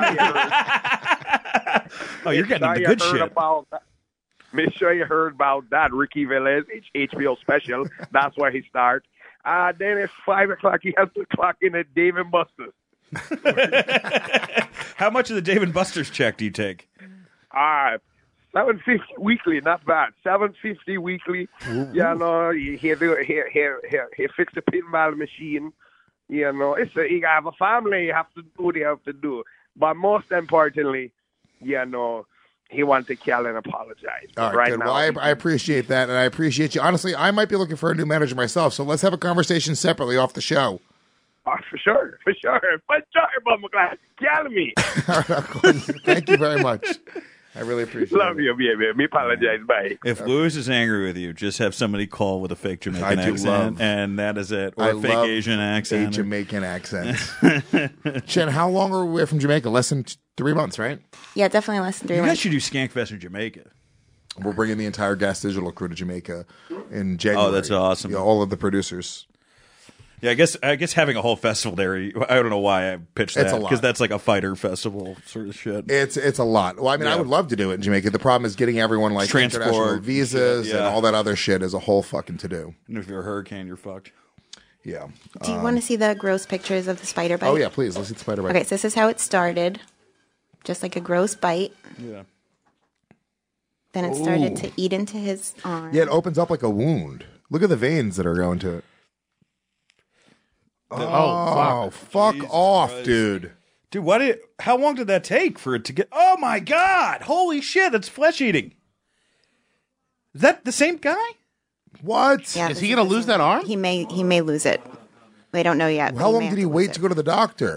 You're getting the good shit. Make sure you heard about that Ricky Velez HBO special. That's where he starts. Then at 5 o'clock, he has to clock in at Dave & Buster's. How much of the Dave & Buster's check do you take? $750 weekly, not bad. $750 weekly. He fix the pinball machine. He have a family. You have to do what you have to do. But most importantly, he wants to call and apologize. All right, good. Now, well, I appreciate that, and I appreciate you. Honestly, I might be looking for a new manager myself, so let's have a conversation separately off the show. For sure. Bumble Class. Call me. All right, thank you very much. I really appreciate Love you, baby. Me apologize. Bye. If Lewis is angry with you, just have somebody call with a fake Jamaican accent, and that is it. Or a fake Asian accent. A Jamaican accent. Jen, how long are we away from Jamaica? Less than 3 months, right? Yeah, definitely less than 3 months. You months. guys should do Skankfest in Jamaica. We're bringing the entire Gas Digital crew to Jamaica in January. Oh, that's awesome. Yeah, all of the producers. Yeah, I guess having a whole festival there, I don't know why I pitched that, because that's like a fighter festival sort of shit. It's a lot. Well, I would love to do it in Jamaica. The problem is getting everyone like international visas and all that other shit is a whole fucking to-do. And if you're a hurricane, you're fucked. Yeah. Do you want to see the gross pictures of the spider bite? Oh, yeah, please. Let's see the spider bite. Okay, so this is how it started. Just like a gross bite. Yeah. Then it started to eat into his arm. Yeah, it opens up like a wound. Look at the veins that are going to it. Fuck off, Christ. dude. Dude, how long did that take for it to get... Oh, my God. Holy shit, that's flesh eating. Is that the same guy? What? Yeah, is he going to lose that arm? He may lose it. They don't know yet. How long did he wait to go to the doctor?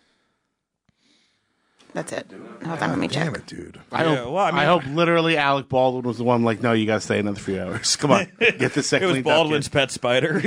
That's it. Hold on, let me check. Damn it, dude. I hope literally Alec Baldwin was the one like, no, you got to stay another few hours. Come on, get this It was Baldwin's pet spider.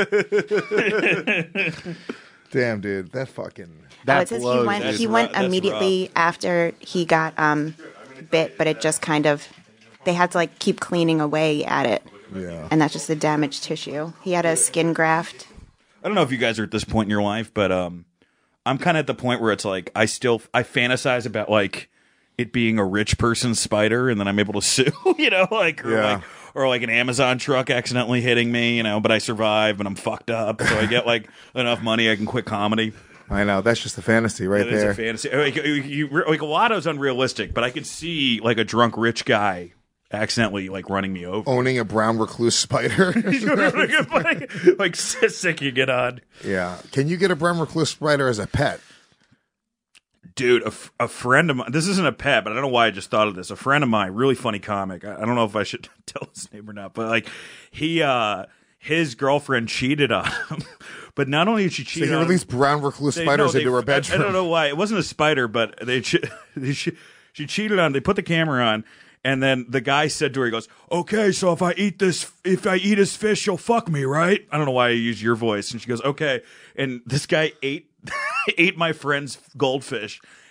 Damn, dude. That fucking... It says he went immediately after he got bit, but it just kind of... They had to like keep cleaning away at it. Yeah. And that's just the damaged tissue. He had a skin graft. I don't know if you guys are at this point in your life, but I'm kind of at the point where it's like I fantasize about like it being a rich person's spider, and then I'm able to sue, or like an Amazon truck accidentally hitting me, but I survive and I'm fucked up, so I get like enough money I can quit comedy. I know, that's just a fantasy right there. It's a fantasy. Like a lotto's unrealistic, but I could see like a drunk rich guy accidentally like running me over, owning a brown recluse spider, like sicking it on. Yeah, can you get a brown recluse spider as a pet? Dude, a friend of mine, this isn't a pet, but I don't know why I just thought of this. A friend of mine, really funny comic. I don't know if I should tell his name or not, but like his girlfriend cheated on him. But not only did she cheat on him, released brown recluse spiders into her bedroom. I don't know why. It wasn't a spider, but she cheated on him. They put the camera on, and then the guy said to her, he goes, "Okay, so if I eat his fish, you'll fuck me, right?" I don't know why I use your voice. And she goes, "Okay." And this guy ate my friend's goldfish,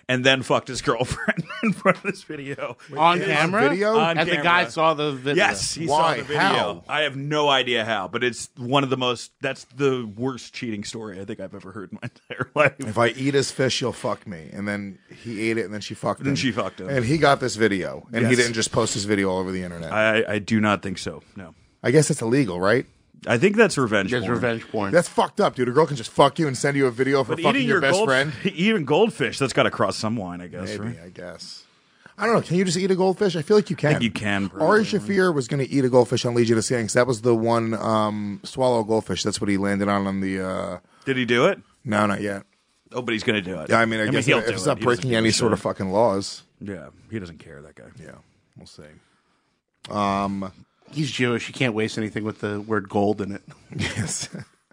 and then fucked his girlfriend in front of this video. On camera? Video? On And camera. the guy saw the video. Yes, he Why? saw the video. How? I have no idea how, but it's one of the most. That's the worst cheating story I think I've ever heard in my entire life. If I eat his fish, you'll fuck me. And then he ate it, and then she fucked him. Then she fucked him. And he got this video, and he Yes. didn't just post his video all over the internet. I do not think so. No, I guess it's illegal, right? I think that's revenge. There's porn. revenge porn. That's fucked up, dude. A girl can just fuck you and send you a video for But fucking eating your best friend. eating goldfish, that's got to cross some line, I guess. Maybe, right? I guess. I don't know. Can you just eat a goldfish? I feel like you can. I think you can. Ari Shafir was going to eat a goldfish on Legion of Skanks. That was the one swallow goldfish. That's what he landed on the. Did he do it? No, not yet. Oh, but he's going to do it. Yeah, I mean, I guess he'll if do it's it. not He doesn't breaking give a any sort of shit. fucking laws. Yeah, he doesn't care, that guy. Yeah, we'll see. He's Jewish. You can't waste anything with the word gold in it. Yes.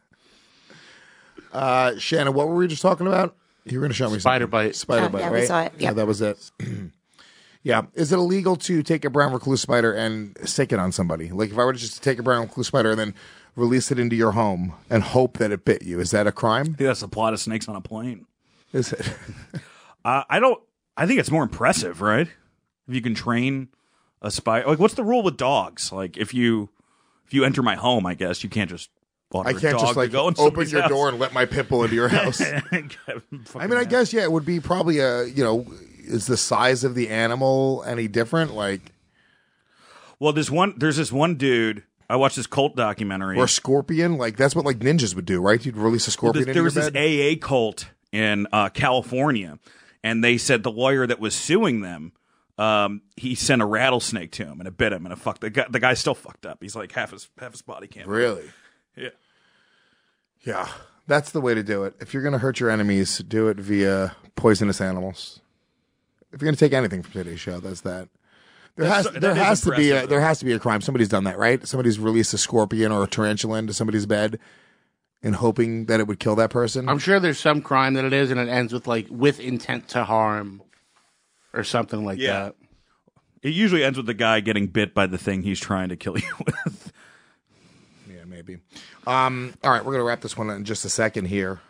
Shannon, what were we just talking about? You were going to show me Spider something. bite. Spider bite, yeah, right? we saw it. Yeah, Yep. that was it. Yeah. Is it illegal to take a brown recluse spider and stick it on somebody? Like if I were to just take a brown recluse spider and then release it into your home and hope that it bit you, is that a crime? I think that's the plot of Snakes on a Plane. Is it? I think it's more impressive, right? If you can train a spider. Like, what's the rule with dogs? Like, if you enter my home, I guess you can't just. I can't just like open your door and let my pit bull into your house. I mean, I guess yeah, it would be probably is the size of the animal any different? Like, well, there's this one dude. I watched this cult documentary. Or a scorpion, like that's what like ninjas would do, right? You'd release a scorpion. There was into your this bed. AA cult in California, and they said the lawyer that was suing them, he sent a rattlesnake to him and it bit him and it fucked the guy. The guy's still fucked up. He's like half his body can't. Really? Yeah. Yeah, that's the way to do it. If you're going to hurt your enemies, do it via poisonous animals. If you're going to take anything from today's show, that's that. There has to be a crime. Somebody's done that, right? Somebody's released a scorpion or a tarantula into somebody's bed and hoping that it would kill that person. I'm sure there's some crime that it is, and it ends with like with intent to harm or something like that. It usually ends with the guy getting bit by the thing he's trying to kill you with. Yeah, maybe. All right, we're going to wrap this one in just a second here.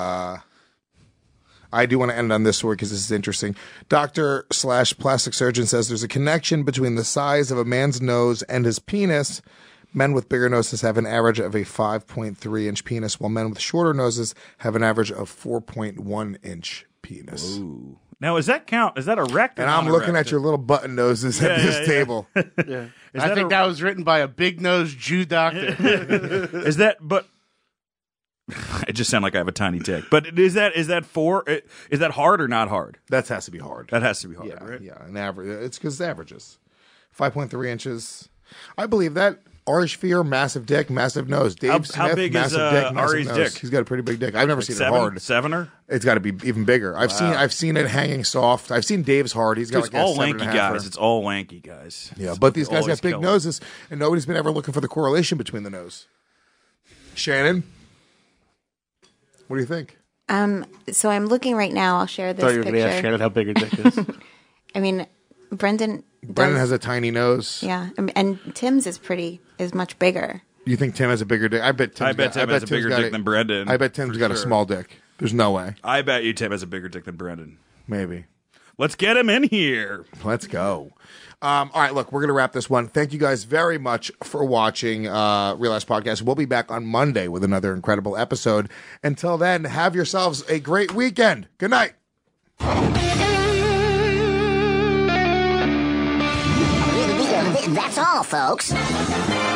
I do want to end on this story because this is interesting. Doctor/plastic surgeon says there's a connection between the size of a man's nose and his penis. Men with bigger noses have an average of a 5.3-inch penis, while men with shorter noses have an average of 4.1-inch penis. Ooh. Now, is that count? Is that erect? And I'm looking at your little button noses at this table. Yeah. I think that was written by a big-nosed Jew doctor. Is that, but it just sounds like I have a tiny dick. But is that hard or not hard? That has to be hard. That has to be hard, Yeah, right? yeah. An average. It's because averages. 5.3 inches. I believe that. Ari Shafir, massive dick, massive nose. Dave Smith, how big is, massive dick, massive Ari's nose. dick? He's got a pretty big dick. I've never seen it hard. Sevener? It's got to be even bigger. I've seen it hanging soft. I've seen Dave's hard. He's got It's like all a 7.5. lanky guys. It's all lanky guys. Yeah, but these guys Always got big kill 'em. noses, and nobody's been ever looking for the correlation between the nose. Shannon, what do you think? So I'm looking right now. I'll share this I thought you were picture. going to ask Shannon how big her dick is. I mean, Brendan Has a tiny nose. Yeah, and Tim's is much bigger. You think Tim has a bigger dick? I bet Tim has a bigger dick than Brendan. I bet Tim's got a small dick. There's no way. I bet you Tim has a bigger dick than Brendan. Maybe. Let's get him in here. Let's go. All right, look, we're going to wrap this one. Thank you guys very much for watching Real Ass Podcast. We'll be back on Monday with another incredible episode. Until then, have yourselves a great weekend. Good night. That's all, folks.